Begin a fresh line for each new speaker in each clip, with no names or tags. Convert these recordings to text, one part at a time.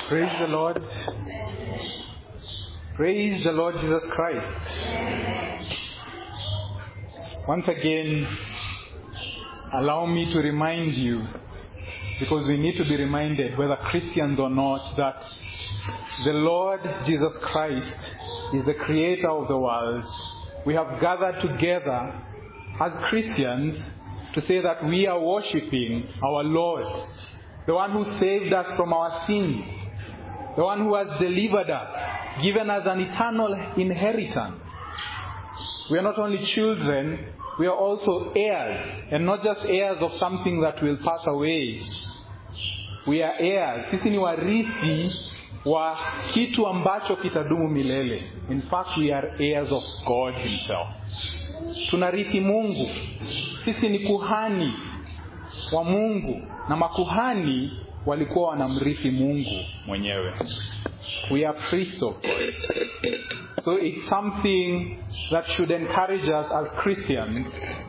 Praise the Lord. Praise the Lord Jesus Christ. Once again, allow me to remind you, because we need to be reminded, whether Christians or not, that the Lord Jesus Christ is the creator of the world. We have gathered together as Christians to say that we are worshiping our Lord, the one who saved us from our sins, the one who has delivered us, given us an eternal inheritance. We are not only children, we are also heirs, and not just heirs of something that will pass away. We are heirs. Sisi ni warithi wa kitu ambacho kitadumu milele. In fact, we are heirs of God himself. Tunarithi Mungu. Sisi ni kuhani wa Mungu, na makuhani walikuwa wanamrithi Mungu mwenyewe. We are priests of God. So it's something that should encourage us as Christians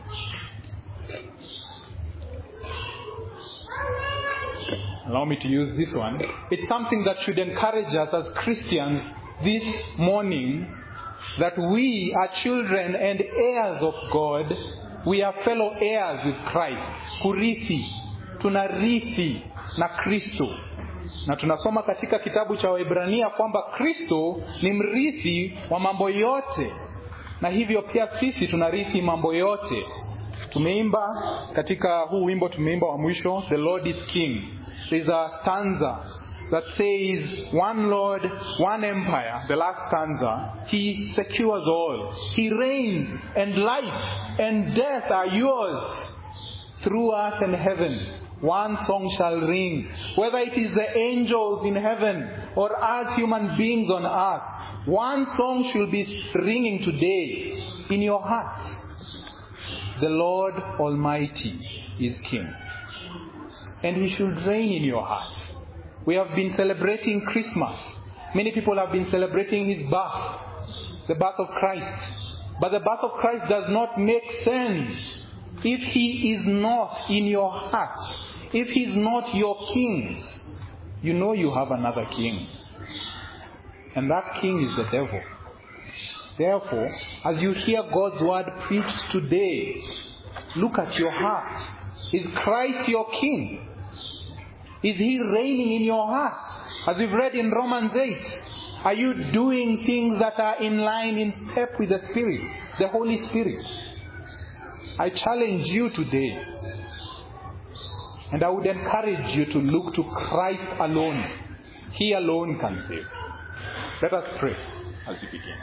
allow me to use this one. It's something that should encourage us as Christians this morning, that we are children and heirs of God. We are fellow heirs with Christ. Kurithi, tunarithi na Kristo. Na tunasoma katika kitabu cha Waebrania kwamba Kristo ni mrithi wa mambo yote. Na hivyo pia sisi tunarithi mambo yote. Tumeimba katika huu wimbo, tumeimba wa mwisho, The Lord is King. There's a stanza that says, one Lord, one empire. The last stanza, He secures all. He reigns, and life and death are yours. Through earth and heaven, one song shall ring. Whether it is the angels in heaven or us human beings on earth, one song should be ringing today in your heart. The Lord Almighty is King, and He should reign in your heart. We have been celebrating Christmas. Many people have been celebrating His birth, the birth of Christ. But the birth of Christ does not make sense if He is not in your heart. If He is not your King, you know you have another king. And that king is the devil. Therefore, as you hear God's word preached today, look at your heart. Is Christ your King? Is He reigning in your heart? As we've read in Romans 8, are you doing things that are in line, in step with the Spirit, the Holy Spirit? I challenge you today, and I would encourage you to look to Christ alone. He alone can save. Let us pray as we begin.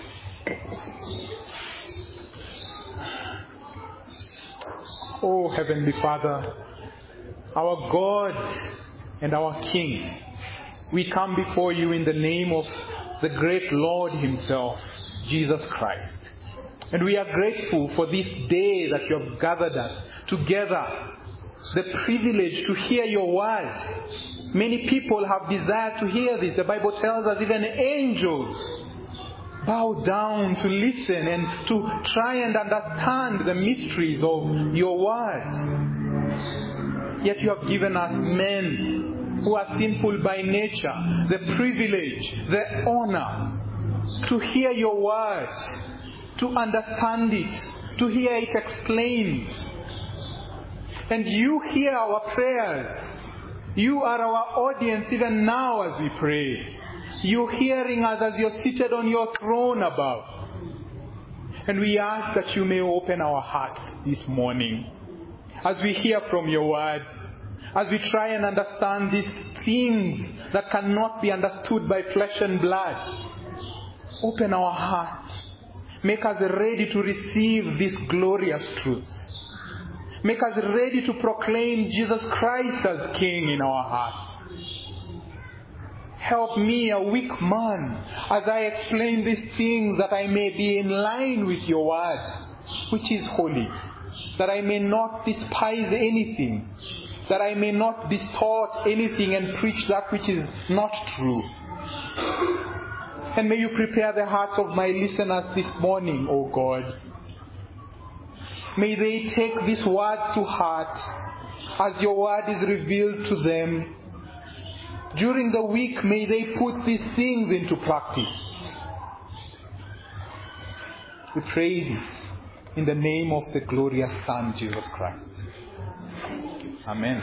Oh, Heavenly Father, our God and our King, we come before you in the name of the great Lord Himself, Jesus Christ. And we are grateful for this day that you have gathered us together, the privilege to hear your word. Many people have desired to hear this. The Bible tells us even angels bow down to listen and to try and understand the mysteries of your word. Yet you have given us men who are sinful by nature the privilege, the honor to hear your word, to understand it, to hear it explained. And you hear our prayers. You are our audience even now as we pray. You're hearing us as you're seated on your throne above. And we ask that you may open our hearts this morning as we hear from your word, as we try and understand these things that cannot be understood by flesh and blood. Open our hearts. Make us ready to receive this glorious truth. Make us ready to proclaim Jesus Christ as King in our hearts. Help me, a weak man, as I explain these things, that I may be in line with your word, which is holy. That I may not despise anything. That I may not distort anything and preach that which is not true. And may you prepare the hearts of my listeners this morning, O God. May they take this word to heart as your word is revealed to them. During the week, may they put these things into practice. We pray this in the name of the glorious Son, Jesus Christ. Amen.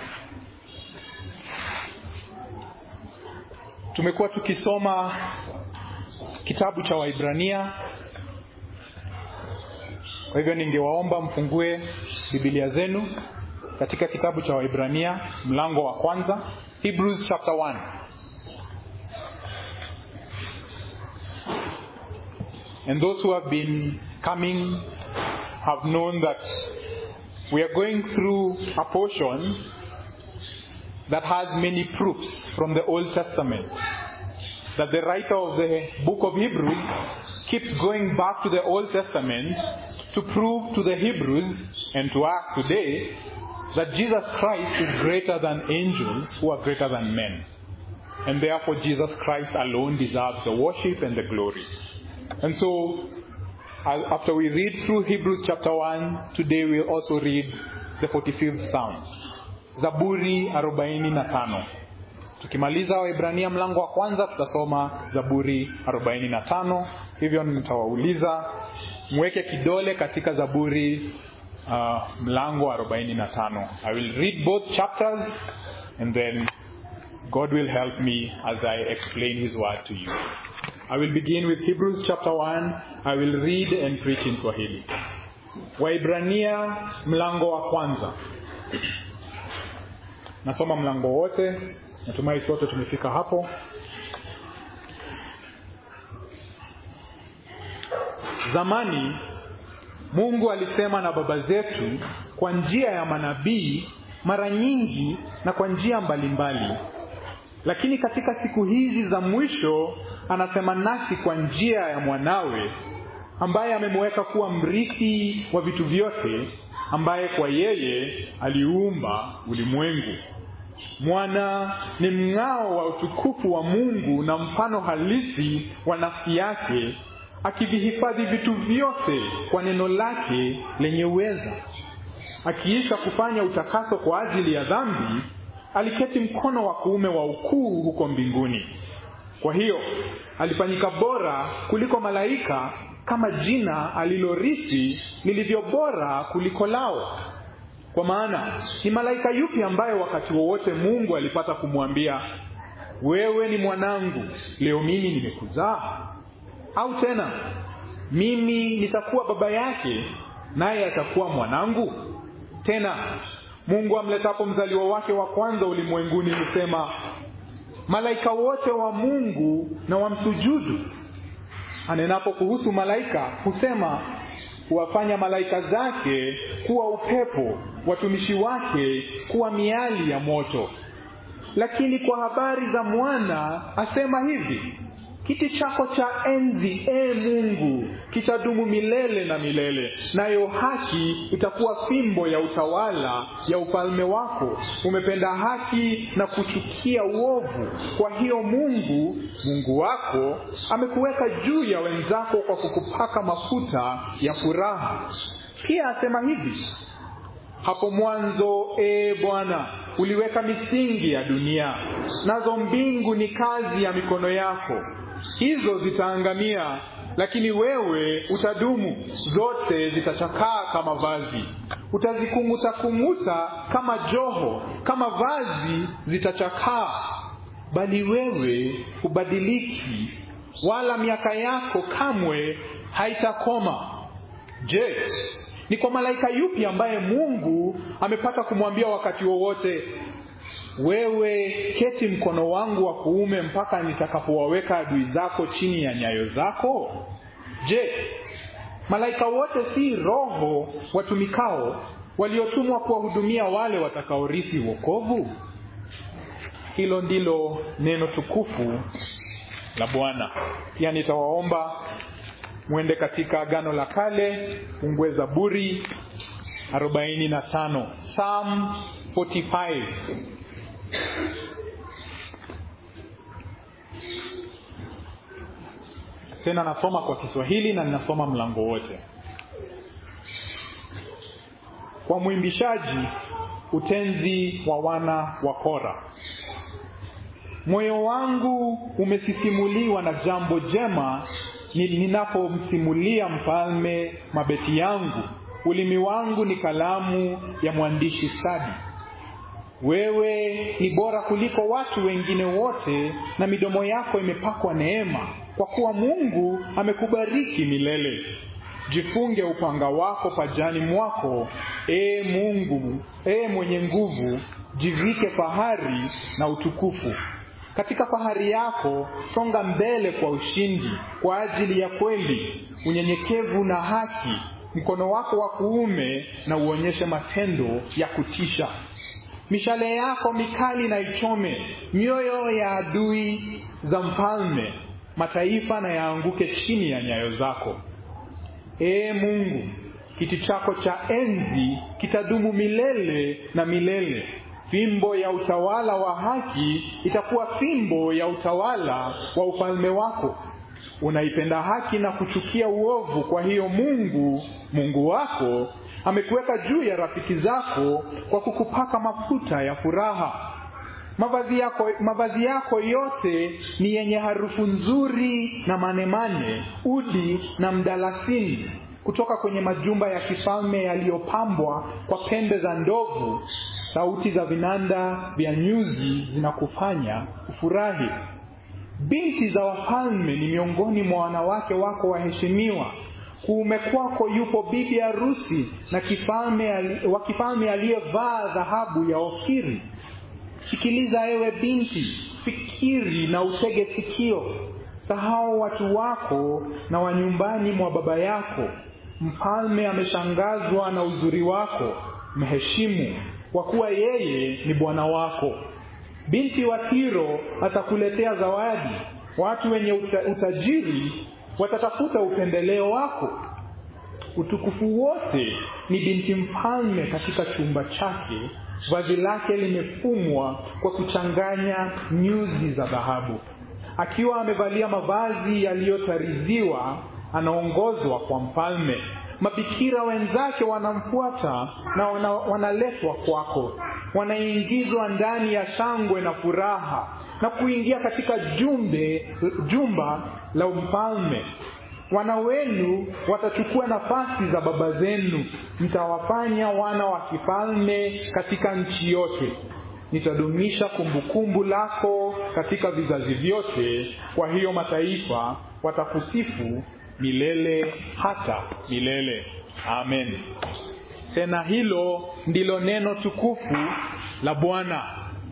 Tumekuwa tukisoma kitabu cha Waibrania. Kwa hivyo ningewaomba mfungue Biblia zenu katika kitabu cha Waibrania mlango wa kwanza, Hebrews chapter 1. And those who have been coming have known that we are going through a portion that has many proofs from the Old Testament. That the writer of the book of Hebrews keeps going back to the Old Testament to prove to the Hebrews and to us today that Jesus Christ is greater than angels who are greater than men. And therefore Jesus Christ alone deserves the worship and the glory. And so, after we read through Hebrews chapter 1, today we'll also read the 45th Psalm. Zaburi 45. Tukimaliza Waebrania mlango wa kwanza tutasoma Zaburi 45. Hivyo nitawauliza mweke kidole katika Zaburi mlango wa 45. I will read both chapters and then God will help me as I explain his word to you. I will begin with Hebrews chapter 1. I will read and preach in Swahili. Waebrania mlango wa kwanza. Nasoma mlango wote. Natumai sote tumefika hapo. Zamani Mungu alisema na baba zetu kwa njia ya manabii mara nyingi na kwa njia mbalimbali. Lakini katika siku hizi za mwisho anasema nasi kwa njia ya mwanawe ambaye amemweka kuwa mrithi wa vitu vyote, ambaye kwa yeye aliumba ulimwengu. Mwana ni mng'ao wa utukufu wa Mungu na mfano halisi wa nafsi yake, akivihifadhi vitu vyote kwa neno lake lenye uweza. Akiisha kufanya utakaso kwa ajili ya dhambi, aliketi mkono wa kuume wa ukuu huko mbinguni. Kwa hiyo alifanyika bora kuliko malaika, kama jina alilorithi lilivyo bora kuliko lao. Kwa maana ni malaika yupi ambaye wakati wowote Mungu alipata kumwambia, wewe ni mwanangu, leo mimi nimekuzaa? Au tena, mimi nitakuwa baba yake naye atakuwa mwanangu? Tena Mungu amletapo mzaliwa wake wa kwanza ulimwenguni husema, malaika wote wa Mungu na wamsujudu. Anenapo kuhusu malaika husema, huwafanya malaika zake kuwa upepo, watumishi wake kuwa miali ya moto. Lakini kwa habari za mwana asema hivi, kiti chako cha enzi, Mungu, kitadumu milele na milele, nayo haki itakuwa fimbo ya utawala ya ufalme wako. Umependa haki na kuchukia uovu, kwa hiyo Mungu wako amekuweka juu ya wenzako kwa kukupaka mafuta ya furaha. Pia asema hivi, hapo mwanzo Bwana uliweka misingi ya dunia, nazo mbingu ni kazi ya mikono yako. Hizo zitaangamia, lakini wewe utadumu. Zote zitachakaa kama vazi, utazikung'uta kama joho, kama vazi zitachakaa. Bali wewe hubadiliki, wala miaka yako kamwe haitakoma. Je, ni kwa malaika yupi ambaye Mungu amepata kumwambia wakati wowote, wewe keti mkono wangu wa kuume mpaka nitakapowaweka adui zako chini ya nyayo zako? Je, malaika wote si roho watumikao waliotumwa kuwahudumia wale watakaorithi wokovu? Hilo ndilo neno tukufu la Bwana. Pia nitawaomba muende katika Agano la Kale, fungue Zaburi 45, Psalm 45. Tena nasoma kwa Kiswahili na ninasoma mlango wote. Kwa mwimbishaji, utenzi wa wana wa Kora. Moyo wangu umesisimuliwa na jambo jema ninapomsimulia mfalme mabeti yangu. Ulimi wangu ni kalamu ya mwandishi stadi. Wewe ni bora kuliko watu wengine wote, na midomo yako imepakwa neema, kwa kuwa Mungu amekubariki milele. Jifunge upanga wako pajani mwako, Mungu, mwenye nguvu, jivike fahari na utukufu. Katika fahari yako songa mbele kwa ushindi, kwa ajili ya kweli, unyenyekevu na haki. Mkono wako wa kuume na uonyeshe matendo ya kutisha. Mishale yako mikali na ichome mioyo ya adui za mfalme. Mataifa na yaanguke chini ya nyayo zako. Mungu, kiti chako cha enzi kitadumu milele na milele. Fimbo ya utawala wa haki itakuwa fimbo ya utawala wa ufalme wako. Unaipenda haki na kuchukia uovu, kwa hiyo Mungu wako amekuweka juu ya rafiki zako kwa kukupaka mafuta ya furaha. Mavazi yako yote ni yenye harufu nzuri na manemane, udi na mdalasini. Kutoka kwenye majumba ya kifalme yaliyopambwa kwa pembe za ndovu, sauti za vinanda vya nyuzi zinakufanya ufurahi. Binti za wafalme ni miongoni mwa wanawake wako waheshimiwa. Kuume kwako yupo bibi harusi na kifalme aliyevaa dhahabu ya Ofiri. Sikiliza ewe binti, fikiri na utege sikio. Sahau watu wako na wa nyumbani mwa baba yako. Mfalme ameshangazwa na uzuri wako, mheshimu, kwa kuwa yeye ni bwana wako. Binti wa Tiro atakuletea zawadi. Watu wenye utajiri watatafuta upendeleo wako. Utukufu wote ni binti mfalme katika chumba chake. Vazi lake limefumwa kwa kuchanganya nyuzi za dhahabu. Akiwa amevalia mavazi yaliyotariziwa, anaongozwa kwa mfalme. Mabikira wenzake wanamfuata na wanaletwa kwako. Wanaingizwa ndani ya shangwe na furaha na kuingia katika jumba la mfalme. Wana wenu watachukua nafasi za baba zenu. Mtawafanya wana wa kifalme katika nchi yote. Nitadumisha kumbukumbu lako katika vizazi vyote. Kwa hiyo mataifa watakusifu milele hata milele. Amen. Tena hilo ndilo neno tukufu la Bwana.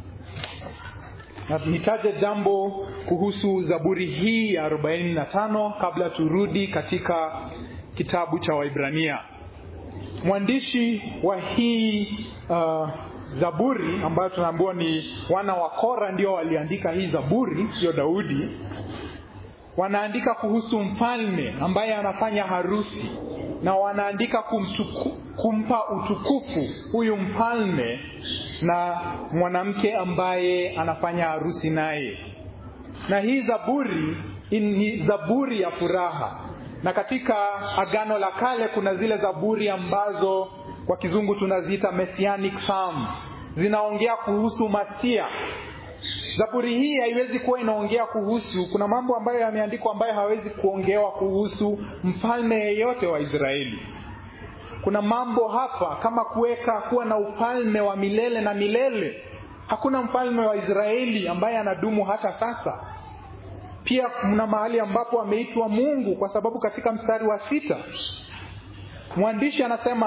Na nitaje jambo kuhusu Zaburi hii ya 45 kabla turudi katika kitabu cha Waibrania. Mwandishi wa hii Zaburi, ambayo tunaambiwa ni wana wa Kora ndio waliandika hii Zaburi, sio Daudi. Wanaandika kuhusu mfalme ambaye anafanya harusi, na wanaandika kumpa utukufu huyu mfalme na mwanamke ambaye anafanya harusi naye. Na hii Zaburi ni Zaburi ya furaha. Na katika Agano la Kale kuna zile Zaburi ambazo kwa kizungu tunaziita Messianic Psalms, zinaongea kuhusu Masia. Zaburi hii haiwezi kuwa inaongea kuhusu, kuna mambo ambayo yameandikwa ambayo hawezi kuongewa kuhusu mfalme yeyote wa Israeli. Kuna mambo hapa kama kuwa na ufalme wa milele na milele. Hakuna mfalme wa Israeli ambaye anadumu hata sasa. Pia kuna mahali ambapo ameitwa Mungu, kwa sababu katika mstari wa 6 mwandishi anasema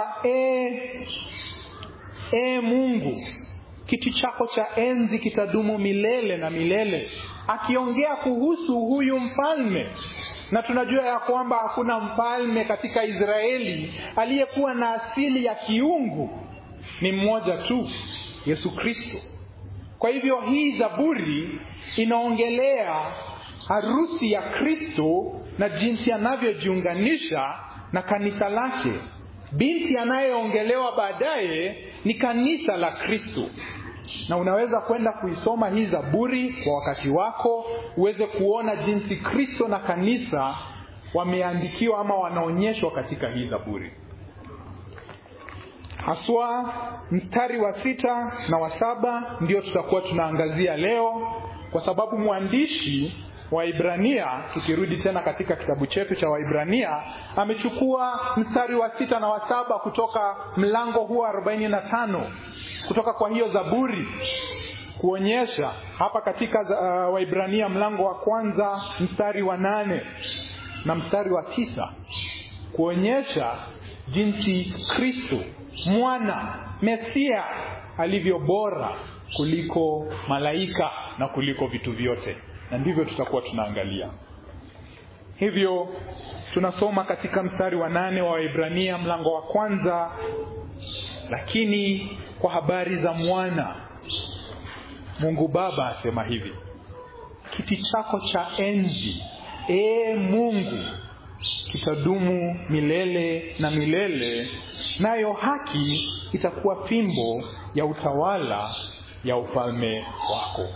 Mungu, kiti chako cha enzi kitadumu milele na milele, akiongea kuhusu huyu mfalme. Na tunajua ya kwamba hakuna mfalme katika Israeli aliyekuwa na asili ya kiungu, ni mmoja tu, Yesu Kristo. Kwa hivyo hii Zaburi inaongelea harusi ya Kristo na jinsi anavyojiunganisha na kanisa lake. Binti anayeongelewa baadaye ni kanisa la Kristo. Na unaweza kwenda kuisoma hii Zaburi kwa wakati wako, uweze kuona jinsi Kristo na kanisa wameandikiwa ama wanaonyeshwa katika hii Zaburi. Haswa mstari wa 6 na wa 7 ndio tutakuwa tunaangazia leo, kwa sababu mwandishi wa Waibrania, tukirudi tena katika kitabu chetu cha Waibrania, amechukua mstari wa 6 na wa 7 kutoka mlango huo 45 kutoka kwa hiyo Zaburi, kuonyesha hapa katika Waibrania mlango wa 1 mstari wa 8 na mstari wa 9, kuonyesha jinsi Kristo mwana Mesia alivyo bora kuliko malaika na kuliko vitu vyote. Na ndivyo tutakuwa tunaangalia. Hivyo tunasoma katika mstari wa 8 wa Waibrania mlango wa 1, lakini kwa habari za mwana, Mungu Baba asema hivi: kiti chako cha enzi, Mungu, kitadumu milele na milele, nayo haki itakuwa fimbo ya utawala ya ufalme wako.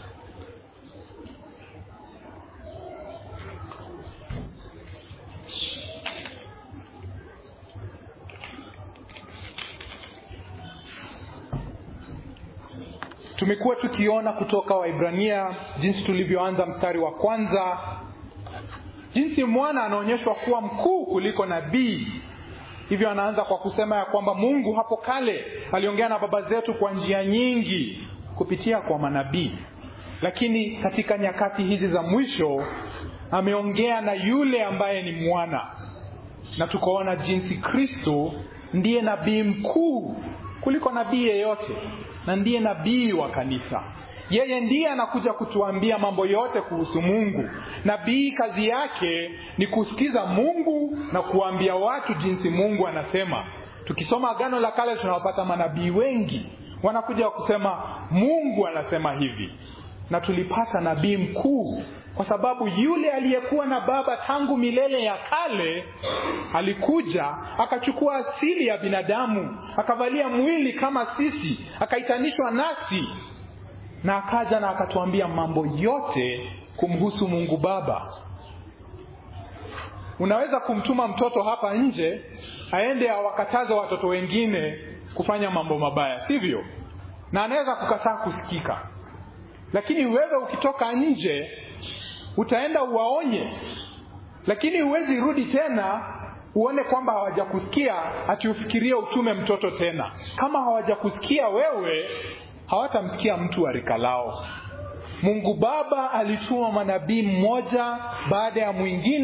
Tumekuwa tukiona kutoka Waibrania jinsi tulivyoanza mstari wa 1, jinsi mwana anaonyeshwa kuwa mkuu kuliko nabii. Hivyo anaanza kwa kusema ya kwamba Mungu hapo kale aliongea na baba zetu kwa njia nyingi kupitia kwa manabii, lakini katika nyakati hizi za mwisho ameongea na yule ambaye ni mwana. Na tukaona jinsi Kristo ndiye nabii mkuu kuliko nabii yeyote, na ndiye nabii wa kanisa. Yeye ndiye anakuja kutuambia mambo yote kuhusu Mungu. Nabii kazi yake ni kusikiza Mungu na kuambia watu jinsi Mungu anasema. Tukisoma Agano la Kale tunawapata manabii wengi wanakuja kusema Mungu anasema hivi. Na tulipata nabii mkuu kwa sababu yule aliyekuwa na baba tangu milele ya kale alikuja akachukua asili ya binadamu, akavalia mwili kama sisi, akaitanishwa nasi, na akaja na akatuambia mambo yote kumhusu Mungu Baba. Unaweza kumtuma mtoto hapa nje aende awakataze watoto wengine kufanya mambo mabaya, sivyo? Na anaweza kukataa kusikika. Lakini wewe ukitoka nje utaenda uwaonye, lakini huwezi rudi tena uone kwamba hawajakusikia ati ufikirie utume mtoto tena. Kama hawajakusikia wewe, hawatamsikia mtu wa rika lao. Mungu Baba alituma manabii mmoja baada ya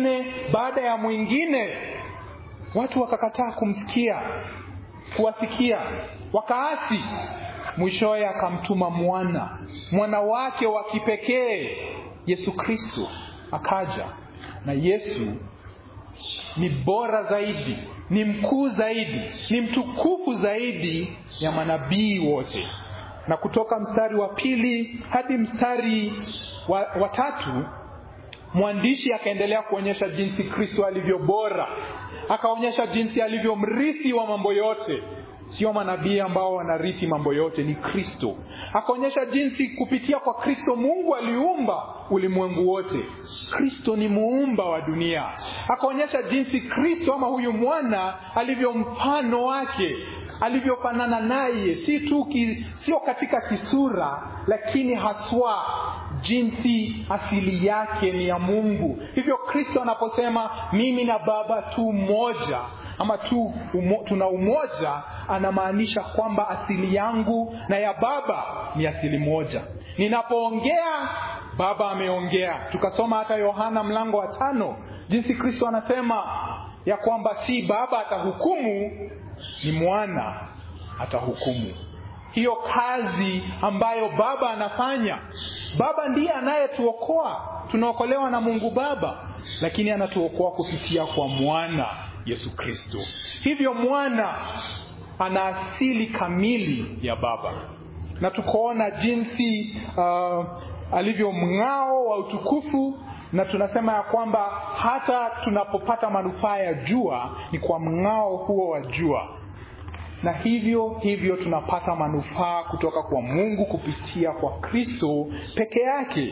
mwingine, watu wakakataa kumsikia, kuwasikia, wakaasi. Mwishowe akamtuma mwana wake wa kipekee, Yesu Kristo, akaja. Na Yesu ni bora zaidi, ni mkuu zaidi, ni mtukufu zaidi ya manabii wote. Na kutoka mstari wa 2 hadi mstari wa 3, mwandishi akaendelea kuonyesha jinsi Kristo alivyo bora. Akaonyesha jinsi alivyo mrithi wa mambo yote. Sio manabii ambao wanarithi mambo yote, ni Kristo. Akaonyesha jinsi kupitia kwa Kristo Mungu aliumba ulimwengu wote. Kristo ni muumba wa dunia. Akaonyesha jinsi Kristo ama huyu mwana alivyo mfano wake, alivyofanana naye, sio katika kisura, lakini haswa jinsi asili yake ni ya Mungu. Hivyo Kristo anaposema mimi na Baba tu mmoja, ama tuna umoja, anamaanisha kwamba asili yangu na ya Baba ni asili moja. Ninapoongea, Baba ameongea. Tukasoma hata Yohana mlango wa 5 jinsi Kristo anasema ya kwamba si Baba atahukumu, ni mwana atahukumu. Hiyo kazi ambayo Baba anafanya, Baba ndiye anayetuokoa. Tunaokolewa na Mungu Baba, lakini anatuokoa kupitia kwa mwana Yesu Kristo. Hivyo mwana ana asili kamili ya Baba. Na tukoona jinsi alivyo mng'ao wa utukufu, na tunasema ya kwamba hata tunapopata manufaa ya jua ni kwa mng'ao huo wa jua. Na hivyo tunapata manufaa kutoka kwa Mungu kupitia kwa Kristo peke yake.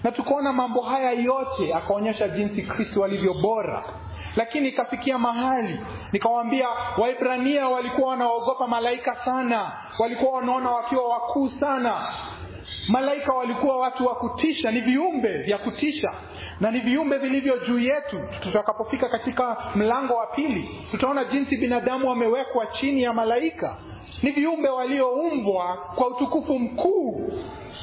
Na tukaona mambo haya yote, akaonyesha jinsi Kristo alivyo bora. Lakini ikafikia mahali nikawaambia Waibrania walikuwa wanaogopa malaika sana, walikuwa wanaona wakiwa wakuu sana. Malaika walikuwa watu wa kutisha, ni viumbe vya kutisha, na ni viumbe vilivyo juu yetu. Tutakapofika katika mlango wa 2 tutaona jinsi binadamu wamewekwa chini ya malaika. Ni viumbe walioumbwa kwa utukufu mkuu.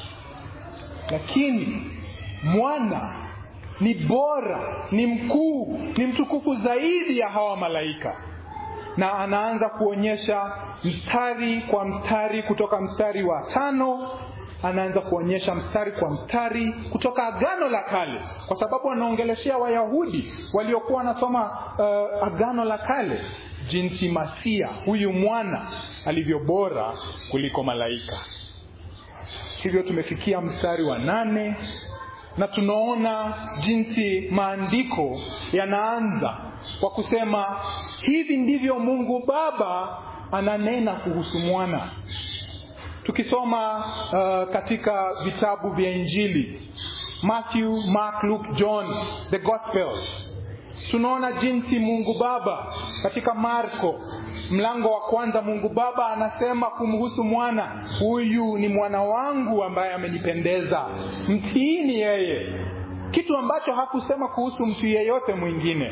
Lakini mwana ni bora, ni mkuu, ni mtukufu zaidi ya hawa malaika. Na anaanza kuonyesha mstari kwa mstari, kutoka mstari wa 5 anaanza kuonyesha mstari kwa mstari kutoka Agano la Kale, kwa sababu anaongeleshea Wayahudi waliokuwa wanasoma Agano la Kale, jinsi Masia, huyu mwana, alivyo bora kuliko malaika. Hivyo tumefikia mstari wa 8 na tunaona jinsi maandiko yanaanza kwa kusema hivi ndivyo Mungu Baba ananena kuhusu mwana. Tukisoma katika vitabu vya Injili, Matthew, Mark, Luke, John, the Gospels, tunaona jinsi Mungu Baba katika Marko mlango wa 1, Mungu Baba anasema kumhusu mwana, huyu ni mwana wangu ambaye amenipendeza, mtiini yeye. Kitu ambacho hakusema kuhusu mtu yeyote mwingine.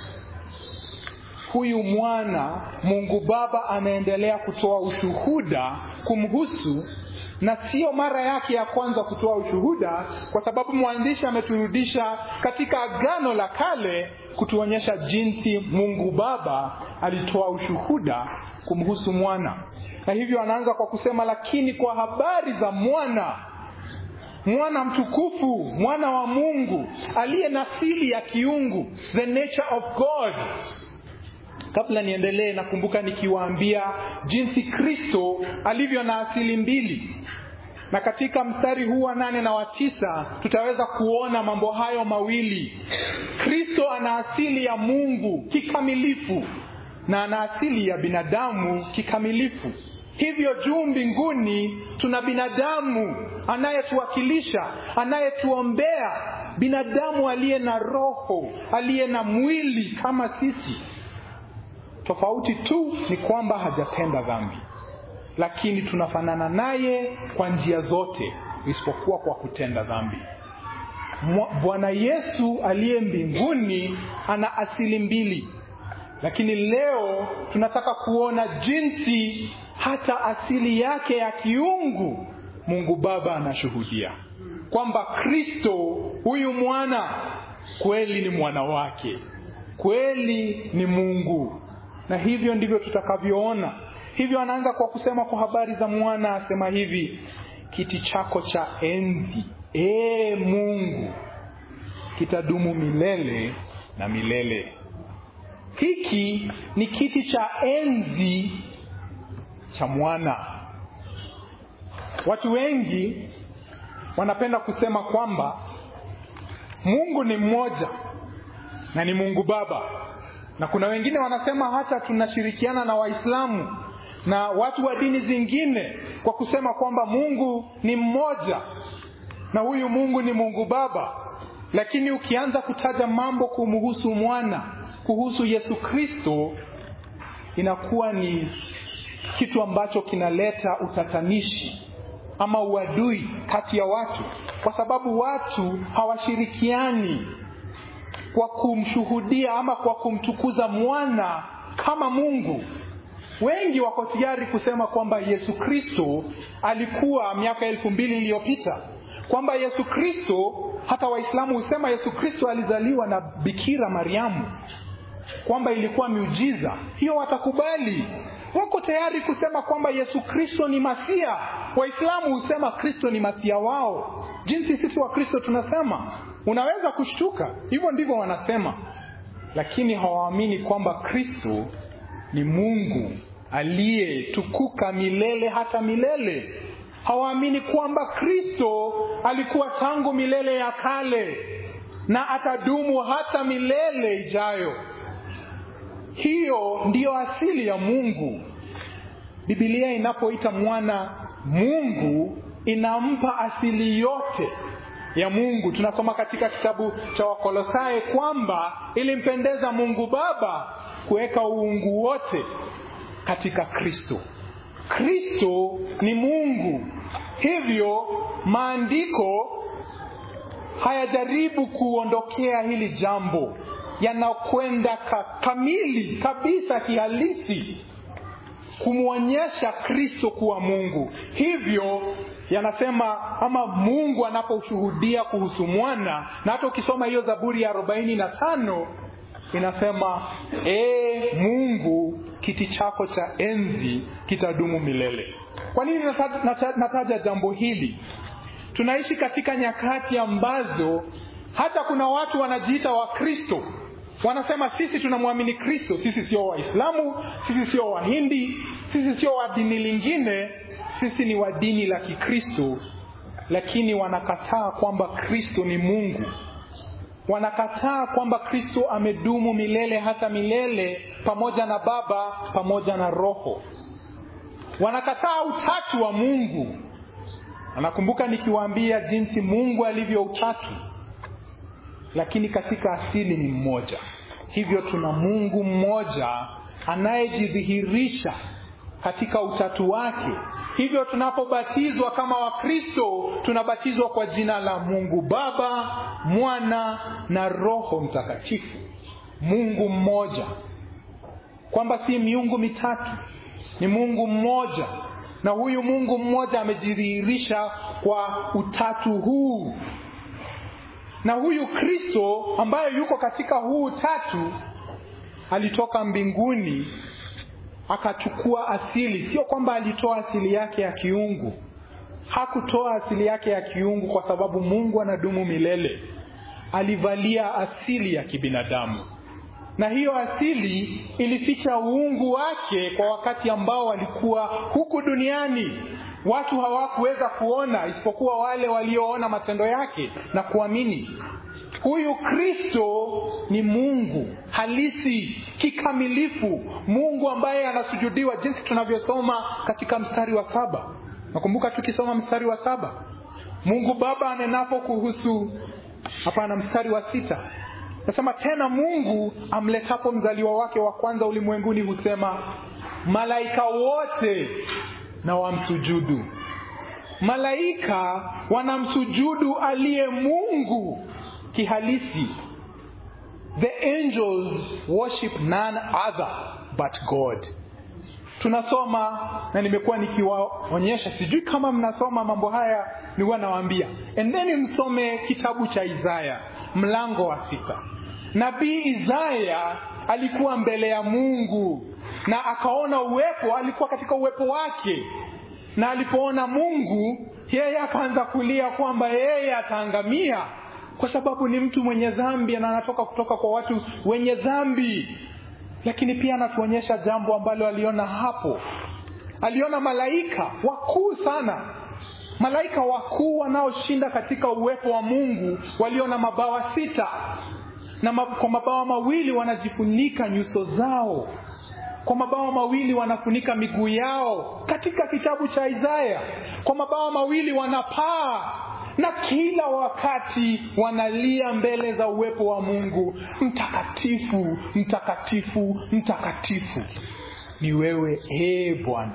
Huyu mwana, Mungu Baba anaendelea kutoa ushuhuda kumhusu, na sio mara yake ya kwanza kutoa ushuhuda, kwa sababu mwandishi ameturudisha katika Agano la Kale kutuonyesha jinsi Mungu Baba alitoa ushuhuda kumhusu mwana. Na hivyo anaanza kwa kusema lakini kwa habari za mwana, mwana mtukufu, mwana wa Mungu, aliye na asili ya kiungu, the nature of God. Kabla niendelee, nakumbuka nikiwaambia jinsi Kristo alivyo na asili mbili. Na katika mstari huu wa 8 na wa 9 tutaweza kuona mambo hayo mawili. Kristo ana asili ya Mungu kikamilifu na ana asili ya binadamu kikamilifu. Hivyo juu mbinguni tuna binadamu anayetuwakilisha, anayetuombea, binadamu aliye na roho, aliye na mwili kama sisi. Tofauti tu ni kwamba hajatenda dhambi, lakini tunafanana naye kwa njia zote isipokuwa kwa kutenda dhambi. Bwana Yesu aliye mbinguni ana asili mbili, lakini leo tunataka kuona jinsi hata asili yake ya kiungu Mungu Baba anashuhudia kwamba Kristo, huyu mwana, kweli ni mwana wake, kweli ni Mungu. Na hivyo ndivyo tutakavyoona. Hivyo anaanza kwa kusema kwa habari za mwana, asema hivi: kiti chako cha enzi, Mungu, kitadumu milele na milele. Hiki ni kiti cha enzi cha mwana. Watu wengi wanapenda kusema kwamba Mungu ni mmoja na ni Mungu Baba. Na kuna wengine wanasema hata tunashirikiana na Waislamu na watu wa dini zingine kwa kusema kwamba Mungu ni mmoja na huyu Mungu ni Mungu Baba. Lakini ukianza kutaja mambo kumhusu mwana, kuhusu Yesu Kristo, inakuwa ni kitu ambacho kinaleta utatanishi ama uadui kati ya watu, kwa sababu watu hawashirikiani kwa kumshuhudia ama kwa kumtukuza mwana kama Mungu. Wengi wako tayari kusema kwamba Yesu Kristo alikuwa miaka 2000 iliyopita, kwamba Yesu Kristo, hata Waislamu husema Yesu Kristo alizaliwa na Bikira Mariamu, kwamba ilikuwa miujiza. Hiyo watakubali. Wako tayari kusema kwamba Yesu Kristo ni Masia. Waislamu husema Kristo ni Masia wao, jinsi sisi wa Kristo tunasema. Unaweza kushtuka, hivyo ndivyo wanasema. Lakini hawaamini kwamba Kristo ni Mungu aliyetukuka milele hata milele. Hawaamini kwamba Kristo alikuwa tangu milele ya kale na atadumu hata milele ijayo. Hiyo ndiyo asili ya Mungu. Biblia inapoita mwana Mungu, inampa asili yote ya Mungu. Tunasoma katika kitabu cha Wakolosai kwamba ilimpendeza Mungu Baba kuweka uungu wote katika Kristo. Kristo ni Mungu. Hivyo maandiko hayajaribu kuondokea hili jambo, yanakwenda kamili kabisa, kihalisi, kumuonyesha Kristo kuwa Mungu. Hivyo yanasema, ama Mungu anaposhuhudia kuhusu mwana, na hata ukisoma hiyo Zaburi ya 45 inasema, Mungu, kiti chako cha enzi kitadumu milele. Kwa nini nataja jambo hili? Tunaishi katika nyakati ambazo hata kuna watu wanajiita wa Kristo. Wanasema sisi tunamwamini Kristo, sisi sio Waislamu, sisi sio Wahindi, sisi sio wa dini lingine, sisi ni wa dini la Kikristo. Lakini wanakataa kwamba Kristo ni Mungu. Wanakataa kwamba Kristo amedumu milele hata milele pamoja na Baba pamoja na Roho. Wanakataa utatu wa Mungu. Nakumbuka nikiwaambia jinsi Mungu alivyo utatu, lakini katika asili ni mmoja. Hivyo tuna Mungu mmoja anayejidhihirisha katika utatu wake. Hivyo tunapobatizwa kama Wakristo, tunabatizwa kwa jina la Mungu Baba, Mwana na Roho Mtakatifu. Mungu mmoja, kwamba si miungu mitatu, ni Mungu mmoja. Na huyu Mungu mmoja amejidhihirisha kwa utatu huu. Na huyu Kristo ambaye yuko katika huu utatu alitoka mbinguni akachukua asili. Sio kwamba alitoa asili yake ya kiungu. Hakutoa asili yake ya kiungu kwa sababu Mungu anadumu milele. Alivalia asili ya kibinadamu. Na hiyo asili ilificha uungu wake kwa wakati ambao walikuwa huku duniani. Watu hawakuweza kuona isipokuwa wale walioona matendo yake na kuamini. Huyu Kristo ni Mungu halisi, kikamilifu, Mungu ambaye anasujudiwa, jinsi tunavyosoma katika mstari wa 7. Nakumbuka tukisoma mstari wa 7, Mungu Baba anenapo kuhusu, hapana, mstari wa 6. Nasema tena, Mungu amletapo mzaliwa wake wa kwanza ulimwenguni husema, malaika wote na wamsujudu. Malaika wanamsujudu aliye Mungu kihalisi. The angels worship none other but God. Tunasoma, na nimekuwa nikiwaonyesha, sijui kama mnasoma mambo haya, niwa nawaambia, and then msome kitabu cha Isaya mlango wa 6. Nabii Isaya alikuwa mbele ya Mungu na akaona uwepo, alikuwa katika uwepo wake. Na alipoona Mungu, yeye akaanza kulia kwamba yeye ataangamia kwa sababu ni mtu mwenye dhambi na anatoka kutoka kwa watu wenye dhambi. Lakini pia anatuonyesha jambo ambalo aliona hapo. Aliona malaika wakuu sana. Malaika wakuu wanaoshinda katika uwepo wa Mungu, waliona mabawa 6. Na kwa mabawa mawili wanajifunika nyuso zao. Kwa mabawa mawili wanafunika miguu yao katika kitabu cha Isaya. Kwa mabawa mawili wanapaa. Na kila wakati wanalia mbele za uwepo wa Mungu, mtakatifu, mtakatifu, mtakatifu ni wewe, Bwana.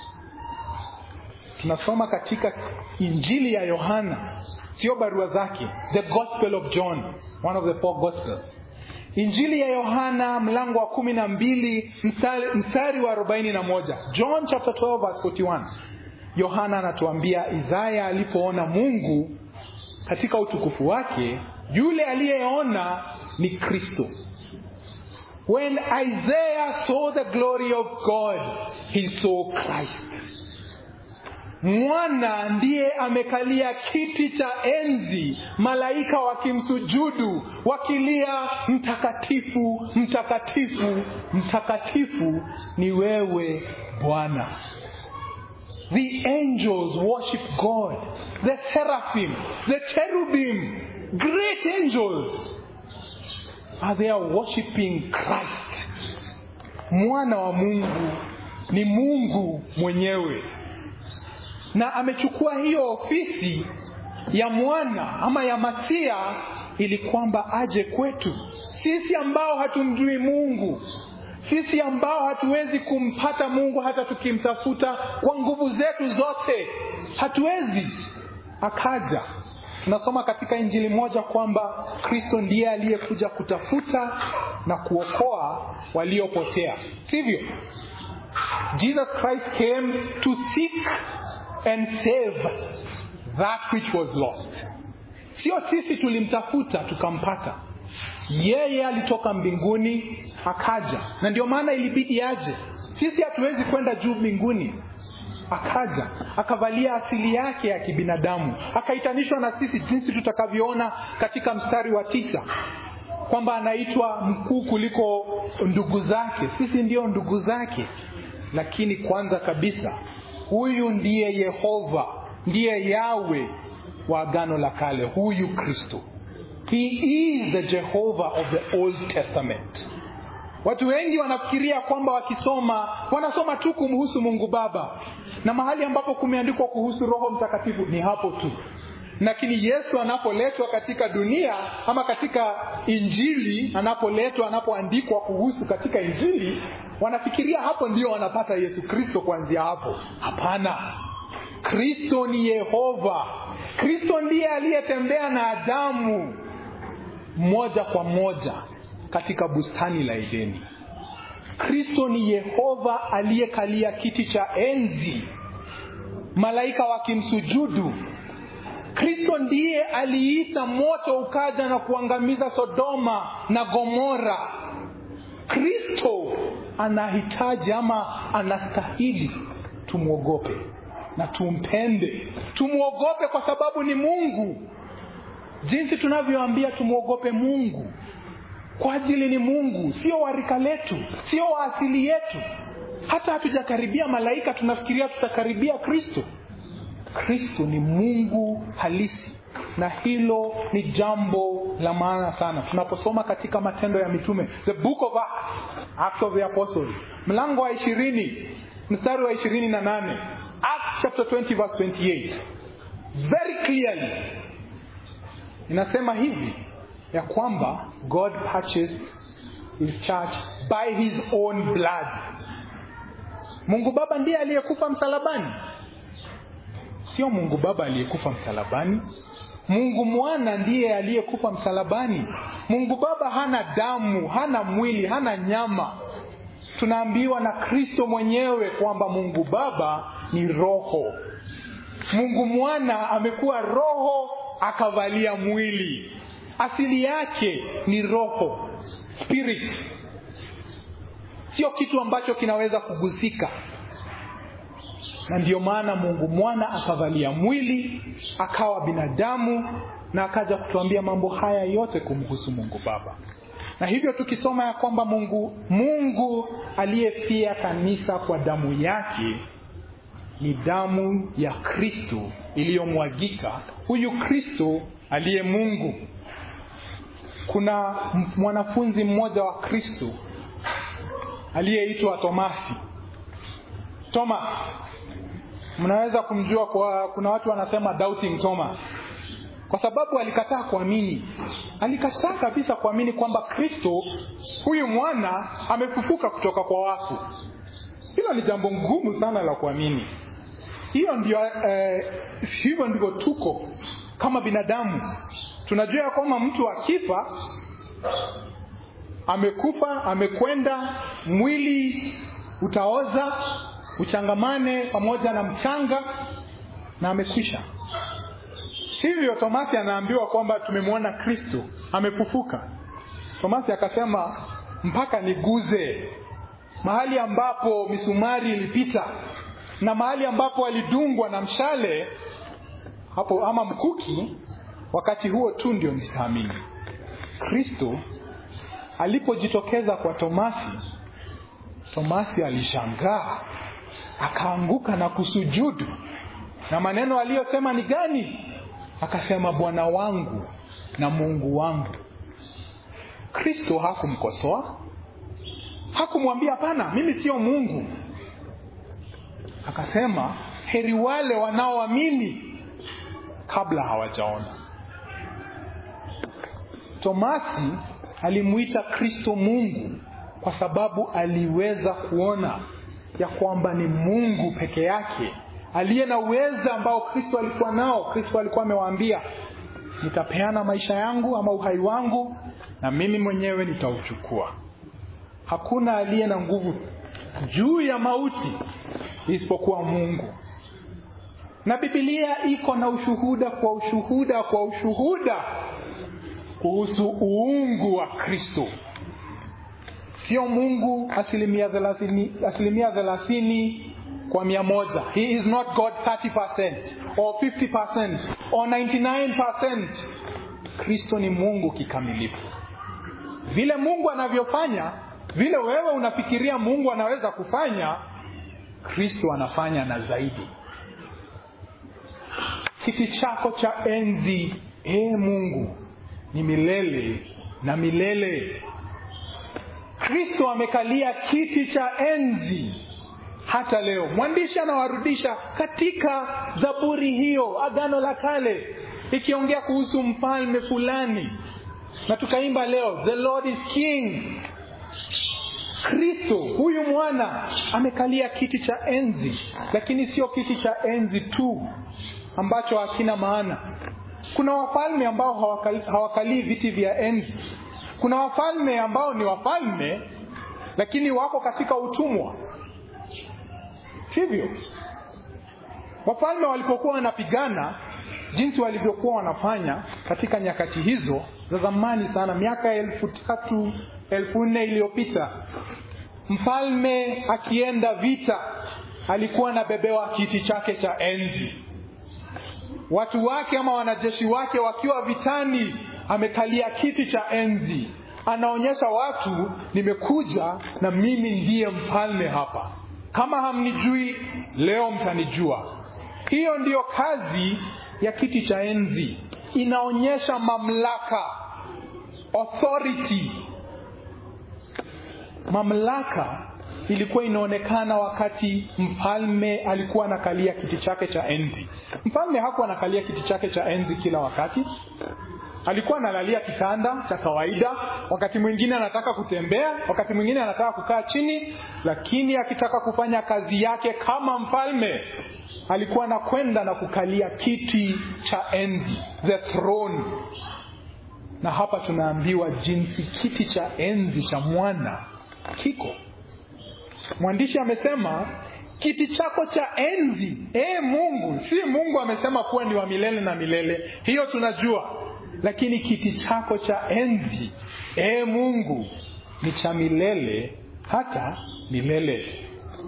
Tunasoma katika Injili ya Yohana, sio barua zake, the Gospel of John, one of the 4 Gospels. Injili ya Yohana mlango wa 12 mstari wa 41. John chapter 12 verse 41. Yohana anatuambia Isaya alipoona Mungu katika utukufu wake, yule aliyeona ni Kristo. When Isaiah saw the glory of God, he saw Christ. Mwana ndiye amekalia kiti cha enzi, malaika wakimsujudu, wakilia, mtakatifu, mtakatifu, mtakatifu ni wewe Bwana. The angels worship God. The seraphim, the cherubim, great angels are there worshiping Christ. Mwana wa Mungu ni Mungu mwenyewe. Na amechukua hiyo ofisi ya mwana ama ya Masia ili kwamba aje kwetu. Sisi ambao hatumjui Mungu, sisi ambao hatuwezi kumpata Mungu hata tukimtafuta kwa nguvu zetu zote, hatuwezi. Akaja. Tunasoma katika Injili moja kwamba Kristo ndiye aliyekuja kutafuta na kuokoa waliopotea. Sivyo? Jesus Christ came to seek and save that which was lost. Sio sisi tulimtafuta tukampata. Yeye alitoka mbinguni akaja. Na ndio maana ilibidi aje. Sisi hatuwezi kwenda juu mbinguni. Akaja, akavalia asili yake ya kibinadamu, akaitanishwa na sisi, jinsi tutakavyoona katika mstari wa 9 kwamba anaitwa mkuu kuliko ndugu zake. Sisi ndio ndugu zake. Lakini kwanza kabisa, huyu ndiye Yehova, ndiye Yahweh wa Agano la Kale, huyu Kristo. He is the Jehovah of the Old Testament. Watu wengi wanafikiria kwamba wakisoma, wanasoma tu kumhusu Mungu Baba, na mahali ambapo kumeandikwa kuhusu Roho Mtakatifu ni hapo tu. Lakini Yesu anapoletwa katika dunia ama katika Injili, anapoandikwa kuhusu katika Injili, wanafikiria hapo ndio wanapata Yesu Kristo kuanzia hapo. Hapana. Kristo ni Yehova. Kristo ndiye aliyetembea na Adamu moja kwa moja katika bustani la Edeni. Kristo ni Yehova aliyekalia kiti cha enzi, malaika wakimsujudu. Kristo ndiye aliita moto ukaja na kuangamiza Sodoma na Gomora. Kristo anahitaji ama anastahili tumuogope na tumpende. Tumuogope kwa sababu ni Mungu. Jinsi tunavyoambia tumuogope Mungu, kwa ajili ni Mungu, sio warika letu, sio wa asili yetu. Hata hatujakaribia malaika tunafikiria tutakaribia Kristo. Kristo ni Mungu halisi, na hilo ni jambo la maana sana. Tunaposoma katika Matendo ya Mitume, the book of Acts of the Apostles, mlango wa 20 mstari wa 28, Acts chapter 20 verse 28, very clearly inasema hivi ya kwamba God purchased his church by his own blood. Mungu Baba ndiye aliyekufa msalabani. Sio Mungu Baba aliyekufa msalabani. Mungu Mwana ndiye aliyekufa msalabani. Mungu Baba hana damu, hana mwili, hana nyama. Tunaambiwa na Kristo mwenyewe kwamba Mungu Baba ni roho. Mungu Mwana amekuwa roho akavalia mwili. Asili yake ni roho, spirit. Sio kitu ambacho kinaweza kugusika. Na ndio maana Mungu Mwana akavalia mwili, akawa binadamu, na akaja kutuambia mambo haya yote kumhusu Mungu Baba. Na hivyo tukisoma ya kwamba Mungu aliyefia kanisa kwa damu yake ni damu ya Kristo iliyomwagika. Huyu Kristo aliye Mungu. Kuna mwanafunzi mmoja wa Kristo aliyeitwa Tomasi. Thomas, mnaweza kumjua kuna watu wanasema doubting Thomas, kwa sababu alikataa kuamini. Alikataa kabisa kuamini kwamba Kristo huyu mwana amefufuka kutoka kwa wafu. Hilo ni jambo ngumu sana la kuamini. Hivyo ndivyo tuko kama binadamu. Tunajua kwamba mtu akifa, amekufa, amekwenda, mwili utaoza, uchangamane pamoja na mchanga, na amekwisha. Hivyo Tomasi anaambiwa kwamba tumemwona Kristo amefufuka. Tomasi akasema mpaka niguze mahali ambapo misumari ilipita na mahali ambapo alidungwa na mshale hapo ama mkuki, wakati huo tu ndio nitaamini. Kristo alipojitokeza kwa Tomasi alishangaa, akaanguka na kusujudu. Na maneno aliyosema ni gani? Akasema Bwana wangu na Mungu wangu. Kristo hakumkosoa, hakumwambia hapana, mimi sio Mungu. Akasema heri wale wanaoamini kabla hawajaona. Tomasi alimuita Kristo Mungu kwa sababu aliweza kuona ya kwamba ni Mungu peke yake aliye na uwezo ambao Kristo alikuwa nao. Kristo alikuwa amewaambia, nitapeana maisha yangu ama uhai wangu na mimi mwenyewe nitauchukua. Hakuna aliye na nguvu juu ya mauti isipokuwa Mungu. Na Biblia iko na ushuhuda kuhusu uungu wa Kristo. Sio Mungu asilimia 30 kwa 100. He is not God 30% or 50% or 99%. Kristo ni Mungu kikamilifu. Vile Mungu anavyofanya, vile wewe unafikiria Mungu anaweza kufanya, Kristo anafanya na zaidi. Kiti chako cha enzi, Mungu, ni milele na milele. Kristo amekalia kiti cha enzi hata leo. Mwandishi anawarudisha katika Zaburi hiyo, Agano la Kale, ikiongea kuhusu mfalme fulani. Na tukaimba leo, the Lord is King. Kristo, huyu mwana, amekalia kiti cha enzi. Lakini sio kiti cha enzi tu ambacho hakina maana. Kuna wafalme ambao hawakalii viti vya enzi. Kuna wafalme ambao ni wafalme lakini wako katika utumwa. Hivyo wafalme walipokuwa wanapigana, jinsi walivyokuwa wanafanya katika nyakati hizo za zamani sana, miaka 3,000 4,000 iliyopita, mfalme akienda vita alikuwa anabebewa kiti chake cha enzi. Watu wake ama wanajeshi wake wakiwa vitani, amekalia kiti cha enzi. Anaonyesha watu, nimekuja na mimi ndiye mfalme hapa. Kama hamnijui, leo mtanijua. Hiyo ndiyo kazi ya kiti cha enzi. Inaonyesha mamlaka, authority. Mamlaka ilikuwa inaonekana wakati mfalme alikuwa anakalia kiti chake cha enzi. Mfalme hakuwa anakalia kiti chake cha enzi kila wakati. Alikuwa analalia kitanda cha kawaida, wakati mwingine anataka kutembea, wakati mwingine anataka kukaa chini, lakini akitaka kufanya kazi yake kama mfalme, alikuwa anakwenda na kukalia kiti cha enzi, the throne. Na hapa tunaambiwa jinsi kiti cha enzi cha mwana kiko. Mwandishi amesema, kiti chako cha enzi, Mungu, si Mungu amesema kuwa ni wa milele na milele, hiyo tunajua. Lakini kiti chako cha enzi, Mungu, ni cha milele hata milele.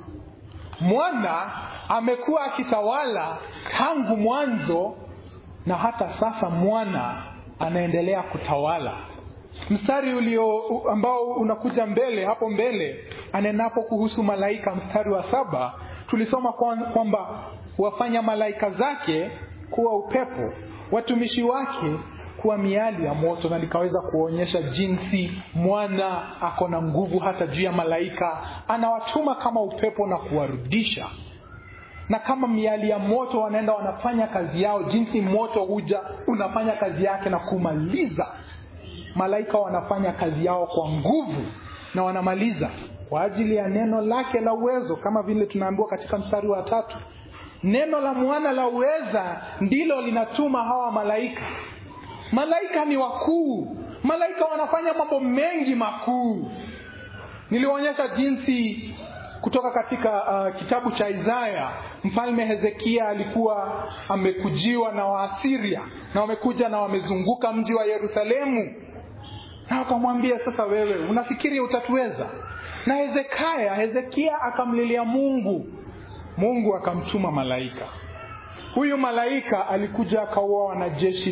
Mwana amekuwa akitawala tangu mwanzo na hata sasa mwana anaendelea kutawala. Mstari ambao unakuja mbele, hapo mbele, anenapo kuhusu malaika, mstari wa 7, tulisoma kwamba wafanya malaika zake kuwa upepo, watumishi wake kuwa miali ya moto. Na nikaweza kuonyesha jinsi mwana ako na nguvu hata juu ya malaika. Anawatuma kama upepo na kuwarudisha. Na kama miali ya moto wanaenda wanafanya kazi yao, jinsi moto huja unafanya kazi yake na kumaliza. Malaika wanafanya kazi yao kwa nguvu na wanamaliza kwa ajili ya neno lake la uwezo, kama vile tunaambiwa katika mstari wa 3. Neno la mwana la uweza ndilo linatuma hawa malaika. Malaika ni wakuu. Malaika wanafanya mambo mengi makuu. Nilionyesha jinsi kutoka katika kitabu cha Isaya, mfalme Hezekia alikuwa amekujiwa na Waasiria, na wamekuja na wamezunguka mji wa Yerusalemu. Na akamwambia, sasa wewe unafikiri utatuweza? Na Hezekia akamlilia Mungu. Mungu akamtuma malaika. Huyu malaika alikuja akaua wanajeshi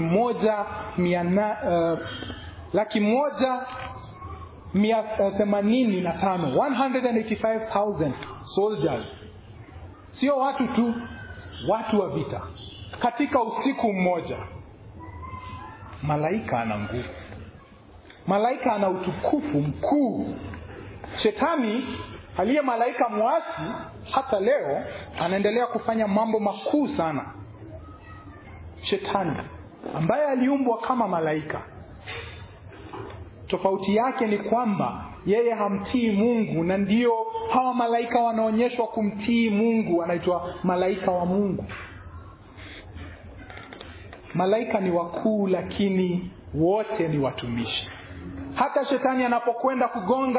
185,000 soldiers. Sio watu tu, watu wa vita. Katika usiku mmoja. Malaika ana nguvu. Malaika ana utukufu mkuu. Shetani aliye malaika muasi hata leo anaendelea kufanya mambo makuu sana. Shetani, ambaye aliumbwa kama malaika. Tofauti yake ni kwamba yeye hamtii Mungu, na ndio hawa malaika wanaonyeshwa kumtii Mungu, anaitwa malaika wa Mungu. Malaika ni wakuu, lakini wote ni watumishi. Hata Shetani anapokwenda kugonga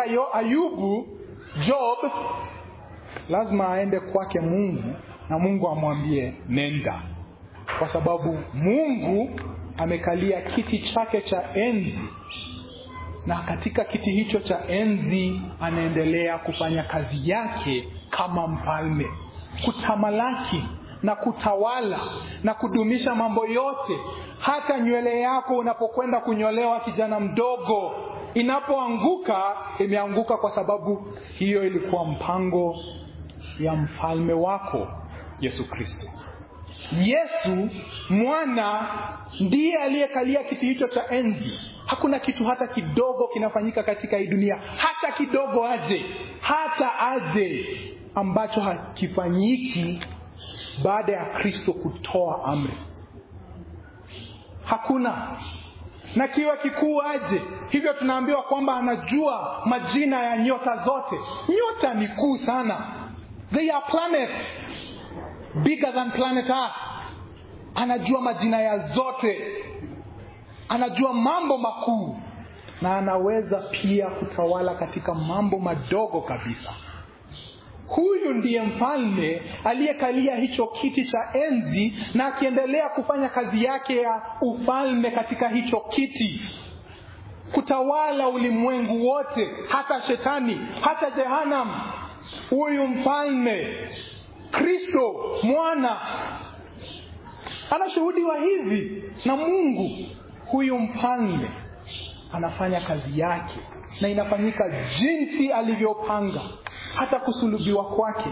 Job, lazima aende kwake Mungu, na Mungu amwambie nenda, kwa sababu Mungu amekalia kiti chake cha enzi, na katika kiti hicho cha enzi anaendelea kufanya kazi yake kama mfalme, kutamalaki na kutawala na kudumisha mambo yote. Hata nywele yako unapokwenda kunyolewa, kijana mdogo, inapoanguka, imeanguka kwa sababu hiyo ilikuwa mpango ya mfalme wako Yesu Kristo. Yesu mwana ndiye aliyekalia kiti hicho cha enzi. Hakuna kitu hata kidogo kinafanyika katika hii dunia, hata kidogo aje ambacho hakifanyiki baada ya Kristo kutoa amri. Hakuna. Na kiwa kikuu aje. Hivyo tunaambiwa kwamba anajua majina ya nyota zote. Nyota ni kuu sana. They are planets bigger than planet Earth. Anajua majina ya zote. Anajua mambo makuu, na anaweza pia kutawala katika mambo madogo kabisa. Huyu ndiye mfalme aliyekalia hicho kiti cha enzi, na akiendelea kufanya kazi yake ya ufalme katika hicho kiti, kutawala ulimwengu wote, hata Shetani, hata Jehanamu. Huyu mfalme Kristo mwana anashuhudiwa hivi na Mungu. Huyu mfalme anafanya kazi yake, na inafanyika jinsi alivyopanga. Hata kusulubiwa kwake,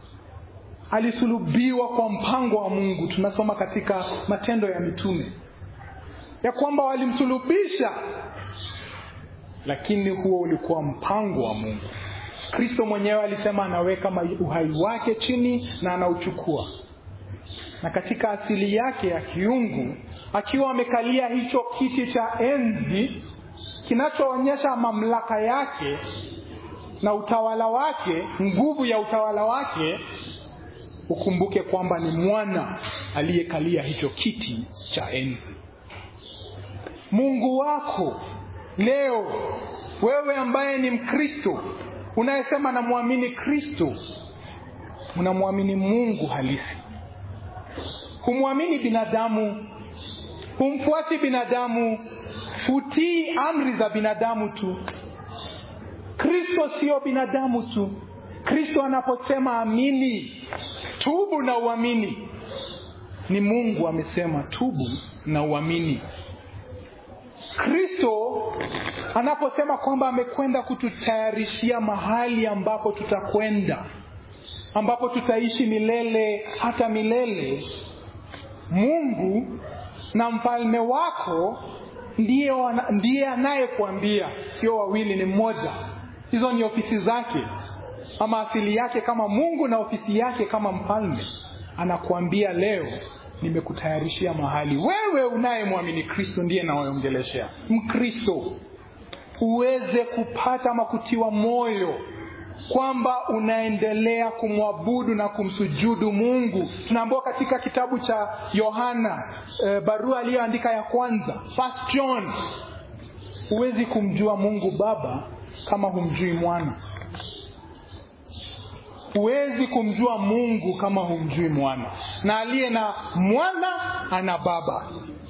alisulubiwa kwa mpango wa Mungu. Tunasoma katika Matendo ya Mitume ya kwamba walimsulubisha, lakini huo ulikuwa mpango wa Mungu. Kristo mwenyewe alisema anaweka uhai wake chini na anauchukua. Na katika asili yake ya kiungu, akiwa amekalia hicho kiti cha enzi kinachoonyesha mamlaka yake na utawala wake, nguvu ya utawala wake, ukumbuke kwamba ni mwana aliyekalia hicho kiti cha enzi. Mungu wako leo, wewe ambaye ni Mkristo, unayesema na muamini Kristo, unamwamini Mungu halisi. Humwamini binadamu, humfuati binadamu, hutii amri za binadamu tu. Kristo sio binadamu tu. Kristo anaposema amini, tubu na uamini, ni Mungu amesema tubu na uamini. Kristo anaposema kwamba amekwenda kututayarishia mahali ambapo tutakwenda, ambapo tutaishi milele hata milele, Mungu na mfalme wako ndiye anayekuambia, sio wawili, ni mmoja. Hizo ni ofisi zake, ama asili yake kama Mungu na ofisi yake kama mfalme. Anakuambia leo, nimekutayarishia mahali. Wewe unayemwamini Kristo ndiye naongeleshea. Mkristo, uweze kupata ama kutiwa moyo kwamba unaendelea kumwabudu na kumsujudu Mungu. Tunaambiwa katika kitabu cha Yohana, barua aliyoandika ya kwanza, 1 John, huwezi kumjua Mungu Baba kama humjui Mwana. Huwezi kumjua Mungu kama humjui Mwana. Na aliye na Mwana ana Baba.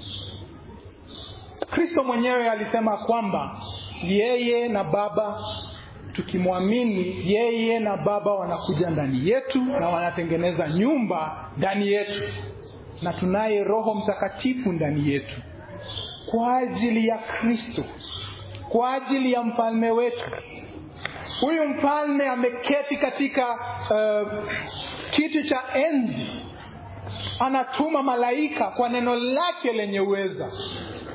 Kristo mwenyewe alisema kwamba yeye na Baba, tukimwamini yeye na Baba, wanakuja ndani yetu na wanatengeneza nyumba ndani yetu. Na tunaye Roho Mtakatifu ndani yetu kwa ajili ya Kristo, kwa ajili ya mfalme wetu. Huyu mfalme ameketi katika kiti cha enzi. Anatuma malaika kwa neno lake lenye uweza.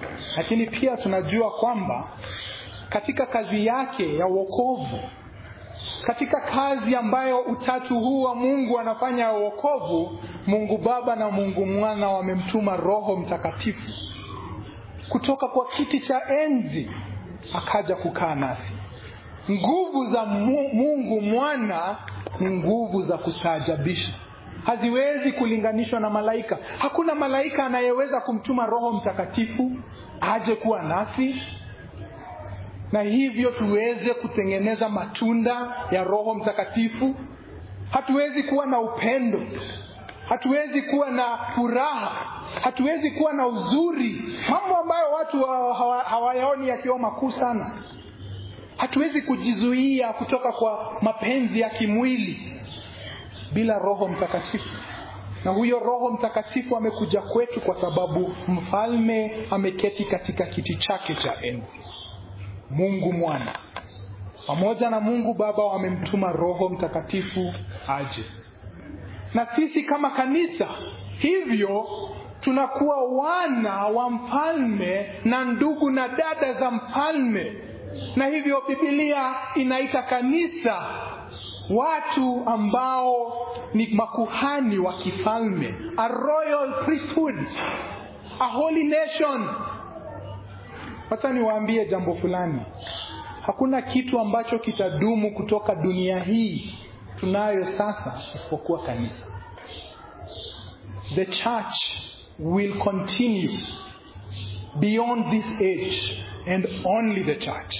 Lakini pia tunajua kwamba katika kazi yake ya wokovu, katika kazi ambayo utatu huu wa Mungu anafanya wokovu, Mungu Baba na Mungu Mwana wamemtuma Roho Mtakatifu kutoka kwa kiti cha enzi akaja kukaa nasi. Nguvu za Mungu Mwana ni nguvu za kustaajabisha, haziwezi kulinganishwa na malaika. Hakuna malaika anayeweza kumtuma Roho Mtakatifu aje kuwa nasi na hivyo tuweze kutengeneza matunda ya Roho Mtakatifu. Hatuwezi kuwa na upendo, hatuwezi kuwa na furaha, hatuwezi kuwa na uzuri, mambo ambayo watu hawayaoni yakiwa makuu sana. Hatuwezi kujizuia kutoka kwa mapenzi ya kimwili bila Roho Mtakatifu. Na huyo Roho Mtakatifu amekuja kwetu kwa sababu mfalme ameketi katika kiti chake cha enzi. Mungu Mwana pamoja na Mungu Baba wamemtuma Roho Mtakatifu aje. Na sisi kama kanisa hivyo tunakuwa wana wa mfalme na ndugu na dada za mfalme. Na hivyo Biblia inaita kanisa watu ambao ni makuhani wa kifalme, a royal priesthood, a holy nation. Wacha niwaambie jambo fulani. Hakuna kitu ambacho kitadumu kutoka dunia hii tunayo sasa isipokuwa kanisa. The church will continue beyond this age and only the church.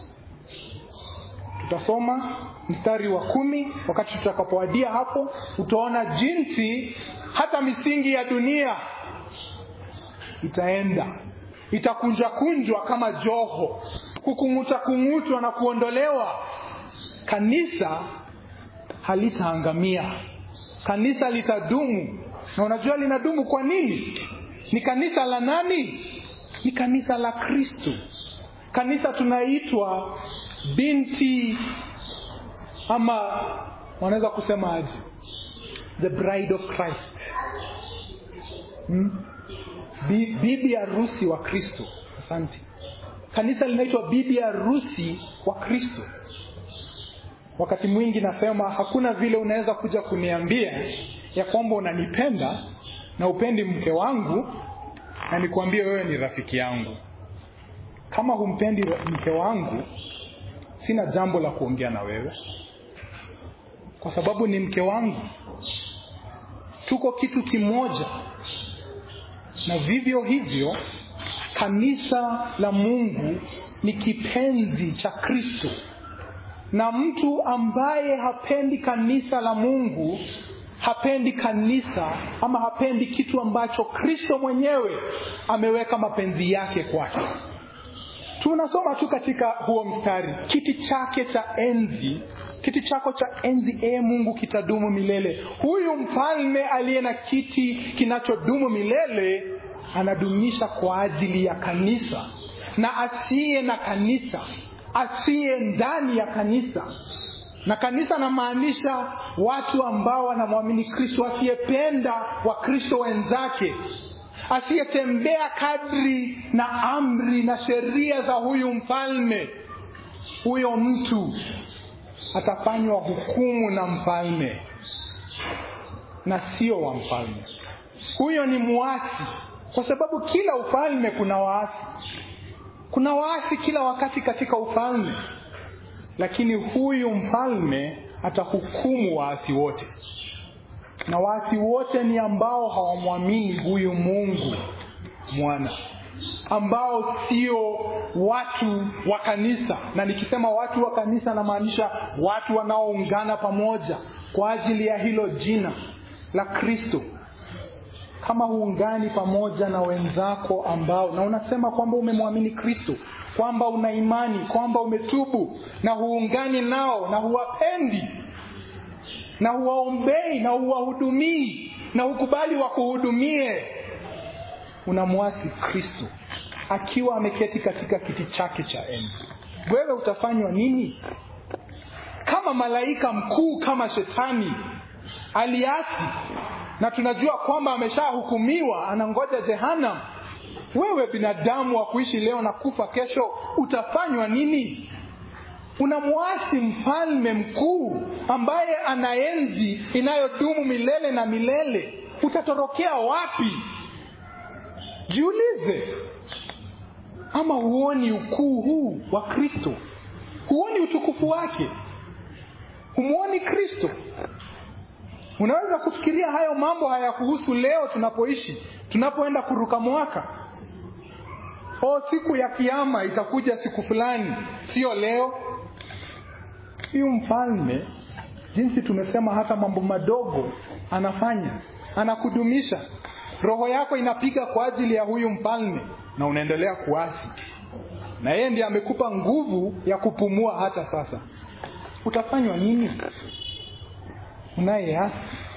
Tutasoma mstari wa 10 wakati tutakapowadia hapo, utaona jinsi hata misingi ya dunia itakunjwa kama joho, kung'utwa na kuondolewa. Kanisa halitaangamia, kanisa litadumu. Na unajua linadumu kwa nini? Ni kanisa la nani? Ni kanisa la Kristo. Kanisa tunaitwa binti, ama wanaweza kusema aje, the bride of Christ. Bibi harusi wa Kristo. Asante. Kanisa linaitwa bibi harusi wa Kristo. Wakati mwingi nasema hakuna vile unaweza kuja kuniambia ya kwamba unanipenda na upendi mke wangu na nikwambie wewe ni rafiki yangu. Kama humpendi mke wangu, sina jambo la kuongea na wewe, kwa sababu ni mke wangu. Tuko kitu kimoja. Na vivyo hivyo kanisa la Mungu ni kipenzi cha Kristo. Na mtu ambaye hapendi kanisa la Mungu hapendi kanisa, ama hapendi kitu ambacho Kristo mwenyewe ameweka mapenzi yake kwake. Tunasoma tu katika huo mstari, kiti chake cha enzi, kiti chako cha enzi Mungu kitadumu milele. Huyu mfalme aliye na kiti kinachodumu milele anadumisha kwa ajili ya kanisa. Na asiye na kanisa, asiye ndani ya kanisa, na kanisa namaanisha watu ambao wanamwamini Kristo, asiyependa wa Kristo wenzake, asiyetembea kadri na amri na sheria za huyu mfalme, huyo mtu atafanywa hukumu na mfalme na sio wa mfalme. Huyo ni muasi, kwa sababu kila ufalme kuna waasi. Kuna waasi kila wakati katika ufalme. Lakini huyu mfalme atahukumu waasi wote. Na waasi wote ni ambao hawamwamini huyu Mungu Mwana, ambao sio watu wa kanisa. Na nikisema watu wa kanisa namaanisha watu wanaoungana pamoja kwa ajili ya hilo jina la Kristo. Kama huungani pamoja na wenzako ambao, na unasema kwamba umemwamini Kristo, kwamba una imani, kwamba umetubu, na huungani nao na huwapendi na huwaombei na huwahudumii na hukubali wakuhudumie, unamwasi Kristo akiwa ameketi katika kiti chake cha enzi. Wewe utafanywa nini? Kama malaika mkuu kama Shetani aliasi, na tunajua kwamba ameshahukumiwa, anangoja jehanamu. Wewe binadamu wa kuishi leo na kufa kesho, utafanywa nini? Unamwasi mfalme mkuu ambaye ana enzi inayodumu milele na milele. Utatorokea wapi? Jiulize. Ama huoni ukuu huu wa Kristo? Huoni utukufu wake? Humuoni Kristo? Unaweza kufikiria hayo mambo hayakuhusu leo tunapoishi, tunapoenda kuruka mwaka. Siku ya kiyama itakuja siku fulani, sio leo. Huyu mfalme, jinsi tumesema, hata mambo madogo anafanya, anakudumisha. Roho yako inapiga kwa ajili ya huyu mfalme na unaendelea kuasi. Na yeye ndiye amekupa nguvu ya kupumua hata sasa. Utafanywa nini? Unayeasi.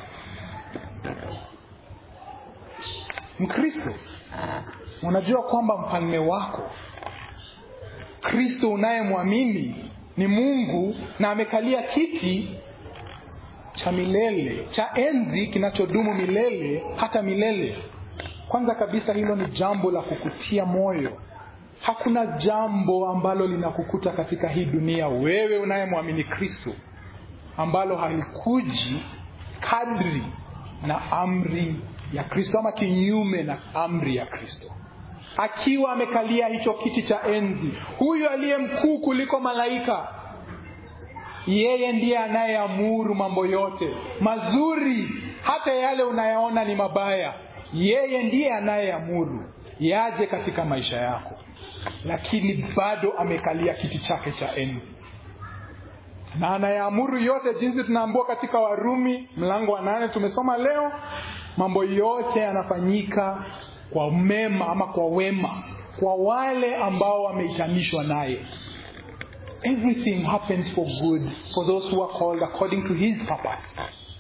Mkristo, unajua kwamba mfalme wako Kristo unayemwamini ni Mungu na amekalia kiti cha milele, cha enzi kinachodumu milele hata milele. Kwanza kabisa hilo ni jambo la kukutia moyo. Hakuna jambo ambalo linakukuta katika hii dunia, wewe unayemwamini Kristo, ambalo halikuji kadri na amri ya Kristo ama kinyume na amri ya Kristo. Akiwa amekalia hicho kiti cha enzi, huyu aliye mkuu kuliko malaika, yeye ndiye anayeamuru mambo yote mazuri, hata yale unayaona ni mabaya. Yeye ndiye anayeamuru yaje katika maisha yako, lakini bado amekalia kiti chake cha enzi na anayaamuru yote, jinsi tunaambiwa katika Warumi mlango wa 8 tumesoma leo. Mambo yote yanafanyika kwa mema ama kwa wema kwa wale ambao wameitanishwa naye. Everything happens for good for those who are called according to his purpose.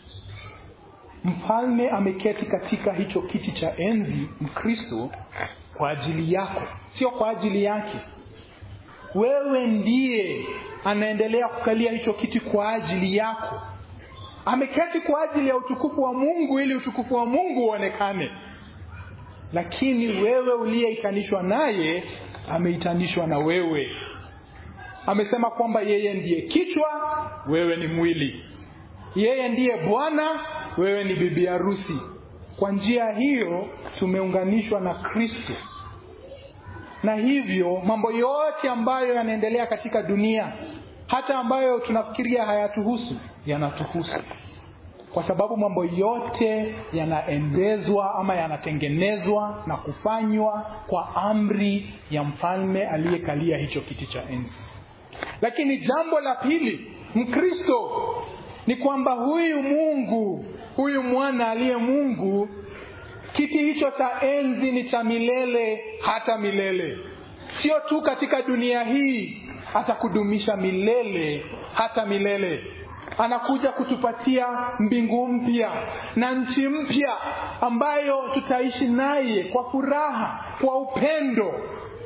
Mfalme ameketi katika hicho kiti cha enzi, Mkristo, kwa ajili yako, sio kwa ajili yake. Wewe ndiye anaendelea kukalia hicho kiti kwa ajili yako. Ameketi kwa ajili ya utukufu wa Mungu, ili utukufu wa Mungu uonekane. Lakini wewe uliyeitanishwa naye, ameitanishwa na wewe. Amesema kwamba yeye ndiye kichwa, wewe ni mwili. Yeye ndiye bwana, wewe ni bibi harusi. Kwa njia hiyo tumeunganishwa na Kristo. Na hivyo mambo yote ambayo yanaendelea katika dunia, hata ambayo tunafikiria hayatuhusu, yanatuhusu. Kwa sababu mambo yote yanaendezwa ama yanatengenezwa na kufanywa kwa amri ya mfalme aliyekalia hicho kiti cha enzi. Lakini jambo la pili, Mkristo, ni kwamba huyu Mungu, huyu mwana aliye Mungu, kiti hicho cha enzi ni cha milele hata milele. Sio tu katika dunia hii, atakudumisha milele hata milele. Anakuja kutupatia mbingu mpya na nchi mpya ambayo tutaishi naye kwa furaha, kwa upendo.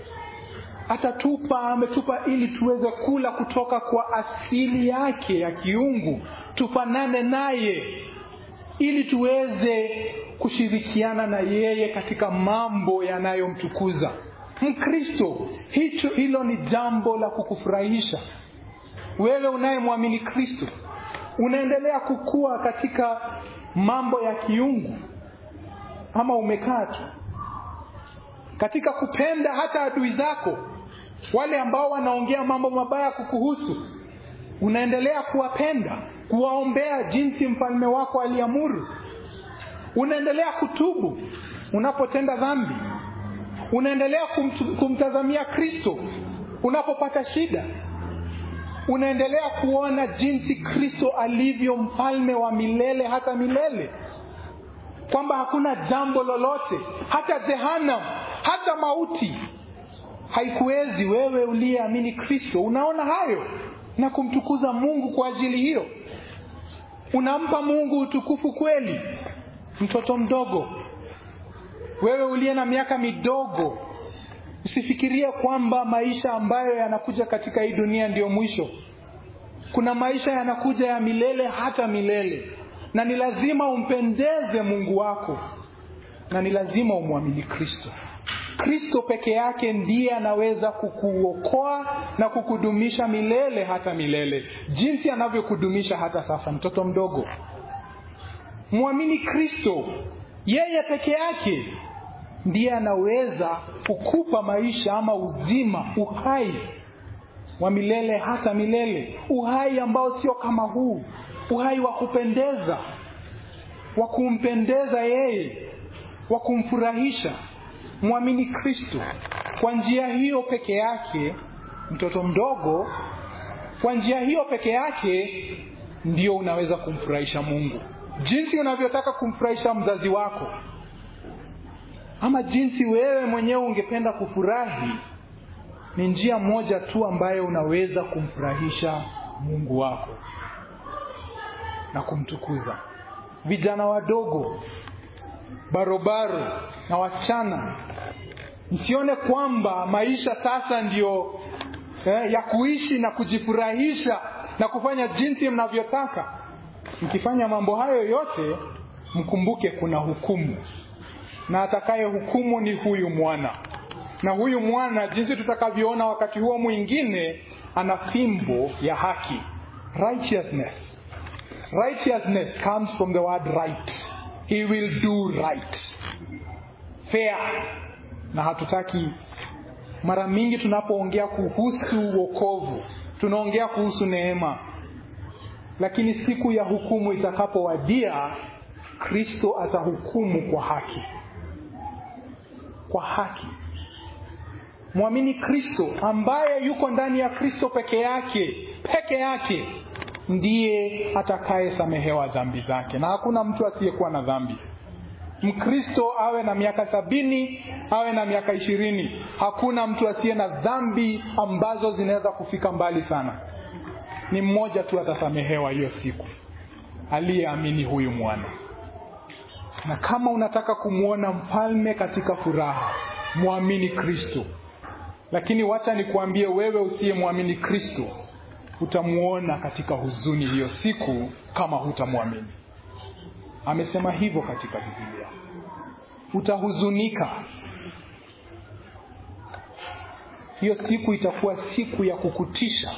Ametupa ili tuweze kula kutoka kwa asili yake ya kiungu, tufanane naye, ili tuweze kushirikiana na yeye katika mambo yanayomtukuza. Mkristo, hilo ni jambo la kukufurahisha. Wewe unayemwamini Kristo, unaendelea kukua katika mambo ya kiungu, ama umekaa tu katika kupenda hata adui zako, wale ambao wanaongea mambo mabaya kukuhusu? Unaendelea kuwapenda, kuwaombea jinsi mfalme wako aliamuru? Unaendelea kutubu unapotenda dhambi? Unaendelea kumtazamia Kristo unapopata shida? Unaendelea kuona jinsi Kristo alivyo mfalme wa milele hata milele, kwamba hakuna jambo lolote, hata jehanamu, hata mauti haikuwezi wewe uliyeamini Kristo? Unaona hayo na kumtukuza Mungu kwa ajili hiyo? Unampa Mungu utukufu kweli? Mtoto mdogo, wewe uliye na miaka midogo, usifikirie kwamba maisha ambayo yanakuja katika hii dunia ndiyo mwisho. Kuna maisha yanakuja ya milele hata milele, na ni lazima umpendeze Mungu wako, na ni lazima umwamini Kristo. Kristo peke yake ndiye anaweza kukuokoa na kukudumisha milele hata milele, jinsi anavyokudumisha hata sasa. Mtoto mdogo, muamini Kristo. Yeye peke yake ndiye anaweza kukupa maisha ama uzima, uhai wa milele hata milele, uhai ambao sio kama huu, uhai wa kupendeza, wa kumpendeza yeye, wa kumfurahisha. Muamini Kristo. Kwa njia hiyo peke yake, mtoto mdogo, kwa njia hiyo peke yake ndio unaweza kumfurahisha Mungu, jinsi unavyotaka kumfurahisha mzazi wako, ama jinsi wewe mwenyewe ungependa kufurahi. Ni njia moja tu ambayo unaweza kumfurahisha Mungu wako na kumtukuza. Vijana wadogo, barobaro na wasichana, msione kwamba maisha sasa ndio ya kuishi na kujifurahisha na kufanya jinsi mnavyotaka. Mkifanya mambo hayo yote, mkumbuke kuna hukumu, na atakaye hukumu ni huyu mwana. Na huyu mwana, jinsi tutakavyoona wakati huo mwingine, ana fimbo ya haki, righteousness. Righteousness comes from the word right. He will do right, fair. Na hatutaki, mara mingi tunapoongea kuhusu wokovu tunaongea kuhusu neema, lakini siku ya hukumu itakapowadia, Kristo atahukumu kwa haki. Kwa haki. Muamini Kristo, ambaye yuko ndani ya Kristo peke yake ndiye atakaye samehewa dhambi zake, na hakuna mtu asiyekuwa na dhambi. Mkristo awe na miaka 70, awe na miaka 20, hakuna mtu asiye na dhambi ambazo zinaweza kufika mbali sana. Ni mmoja tu atasamehewa hiyo siku, aliyeamini huyu mwana. Na kama unataka kumuona mfalme katika furaha, muamini Kristo. Lakini wacha nikuambie, wewe usiyemwamini Kristo, utamuona katika huzuni hiyo siku kama hutamuamini. Amesema hivyo katika Biblia. Utahuzunika. Hiyo siku itakuwa siku ya kukutisha.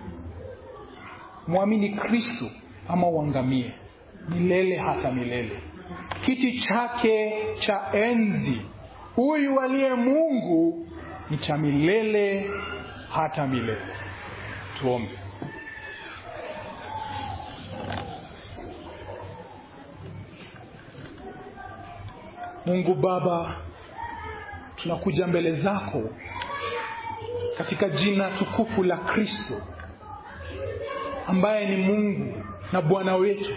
Muamini Kristo ama uangamie milele hata milele. Kiti chake cha enzi, huyu aliye Mungu, ni cha milele hata milele. Tuombe. Mungu Baba, tunakuja mbele zako katika jina tukufu la Kristo, ambaye ni Mungu na Bwana wetu,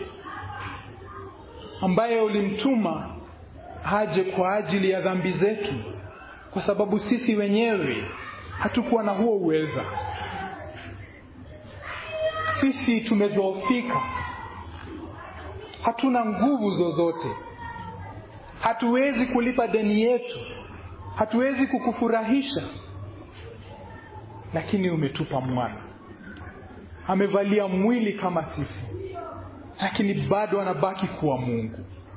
ambaye ulimtuma aje kwa ajili ya dhambi zetu, kwa sababu sisi wenyewe hatukuwa na huo uweza. Sisi tumedhoofika, hatuna nguvu zozote, hatuwezi kulipa deni yetu, hatuwezi kukufurahisha. Lakini umetupa mwana, amevalia mwili kama sisi, lakini bado anabaki kuwa Mungu.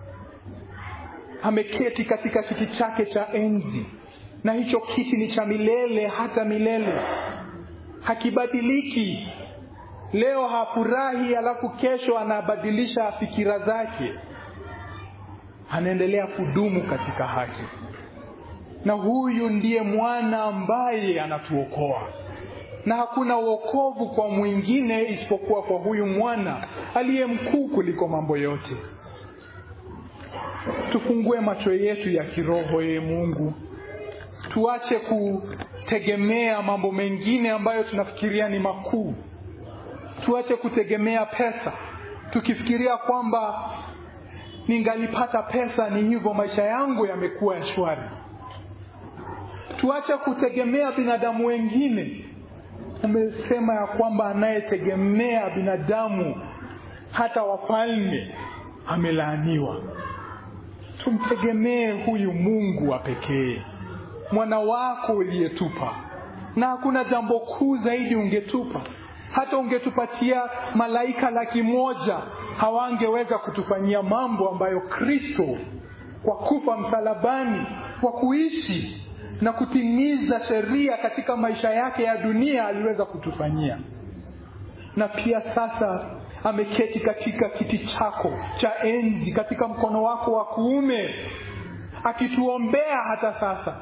Ameketi katika kiti chake cha enzi, na hicho kiti ni cha milele hata milele, hakibadiliki. Leo hafurahi alafu kesho anabadilisha fikira zake. Anaendelea kudumu katika haki. Na huyu ndiye mwana ambaye anatuokoa. Na hakuna wokovu kwa mwingine isipokuwa kwa huyu mwana aliye mkuu kuliko mambo yote. Tufungue macho yetu ya kiroho, Mungu. Tuache kutegemea mambo mengine ambayo tunafikiria ni makuu. Tuache kutegemea pesa, tukifikiria kwamba ningalipata pesa ni hivyo maisha yangu yamekuwa ya shwari. Tuache kutegemea binadamu wengine. Umesema ya kwamba anayetegemea binadamu, hata wafalme, amelaaniwa. Tumtegemee huyu Mungu wa pekee, mwana wako uliyetupa. Na hakuna jambo kuu zaidi ungetupa. Hata ungetupatia malaika 100,000 hawangeweza kutufanyia mambo ambayo Kristo, kwa kufa msalabani, kwa kuishi na kutimiza sheria katika maisha yake ya dunia aliweza kutufanyia. Na pia sasa ameketi katika kiti chako cha enzi, katika mkono wako wa kuume, akituombea hata sasa.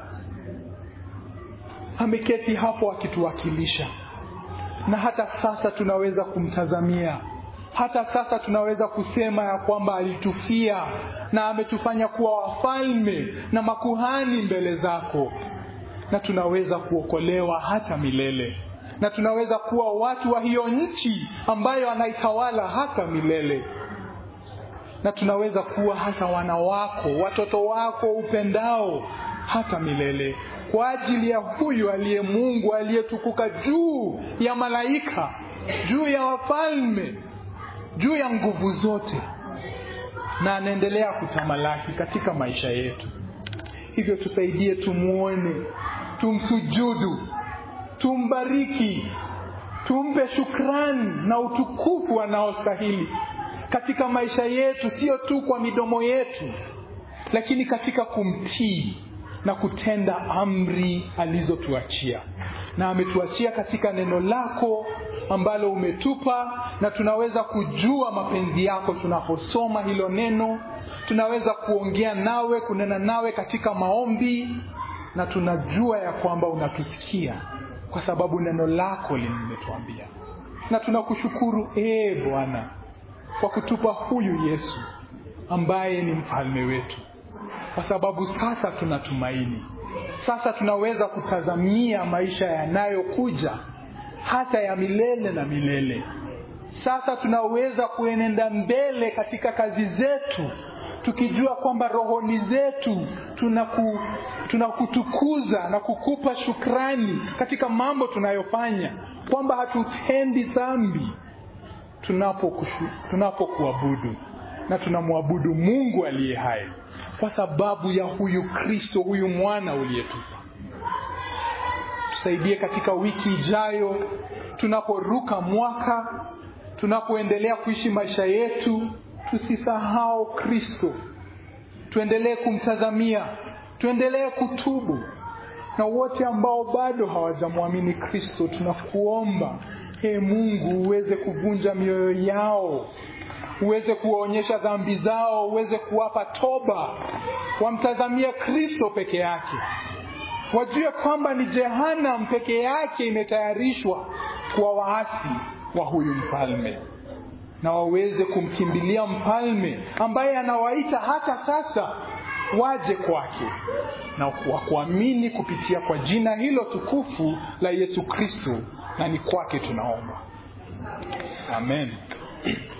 Ameketi hapo akituwakilisha. Na hata sasa tunaweza kumtazamia. Hata sasa tunaweza kusema ya kwamba alitufia na ametufanya kuwa wafalme na makuhani mbele zako. Na tunaweza kuokolewa hata milele. Na tunaweza kuwa watu wa hiyo nchi ambayo anaitawala hata milele. Na tunaweza kuwa hata wana wako, watoto wako upendao hata milele. Kwa ajili ya huyu aliye Mungu, aliyetukuka juu ya malaika, juu ya wafalme, juu ya nguvu zote. Na anaendelea kutamalaki katika maisha yetu. Hivyo tusaidie tumuone, tumsujudu, tumbariki, tumpe shukrani na utukufu anaostahili katika maisha yetu, sio tu kwa midomo yetu, lakini katika kumtii na kutenda amri alizotuachia. Na ametuachia katika neno lako ambalo umetupa, na tunaweza kujua mapenzi yako tunaposoma hilo neno. Tunaweza kuongea nawe, kunena nawe katika maombi, na tunajua ya kwamba unatusikia kwa sababu neno lako limetuambia. Na tunakushukuru Bwana kwa kutupa huyu Yesu ambaye ni mfalme wetu, kwa sababu sasa tunatumaini. Sasa tunaweza kutazamia maisha yanayokuja, hata ya milele na milele. Sasa tunaweza kuenenda mbele katika kazi zetu, tukijua kwamba rohoni zetu tunakutukuza na kukupa shukrani katika mambo tunayofanya, kwamba hatutendi dhambi tunapokuabudu, na tunamwabudu Mungu aliye hai kwa sababu ya huyu Kristo, huyu mwana uliyetupa. Tusaidie katika wiki ijayo, tunaporuka mwaka, tunapoendelea kuishi maisha yetu, tusisahau Kristo. Tuendelee kumtazamia, tuendelee kutubu. Na wote ambao bado hawajamwamini Kristo, tunakuomba Mungu uweze kuvunja mioyo yao, uweze kuwaonyesha dhambi zao, uweze kuwapa toba, wamtazamia Kristo peke yake. Wajue kwamba ni jehanamu peke yake imetayarishwa kwa waasi wa huyu mfalme, na waweze kumkimbilia mfalme ambaye anawaita hata sasa waje kwake, na kuamini kupitia kwa jina hilo tukufu la Yesu Kristo, na ni kwake tunaomba. Amen.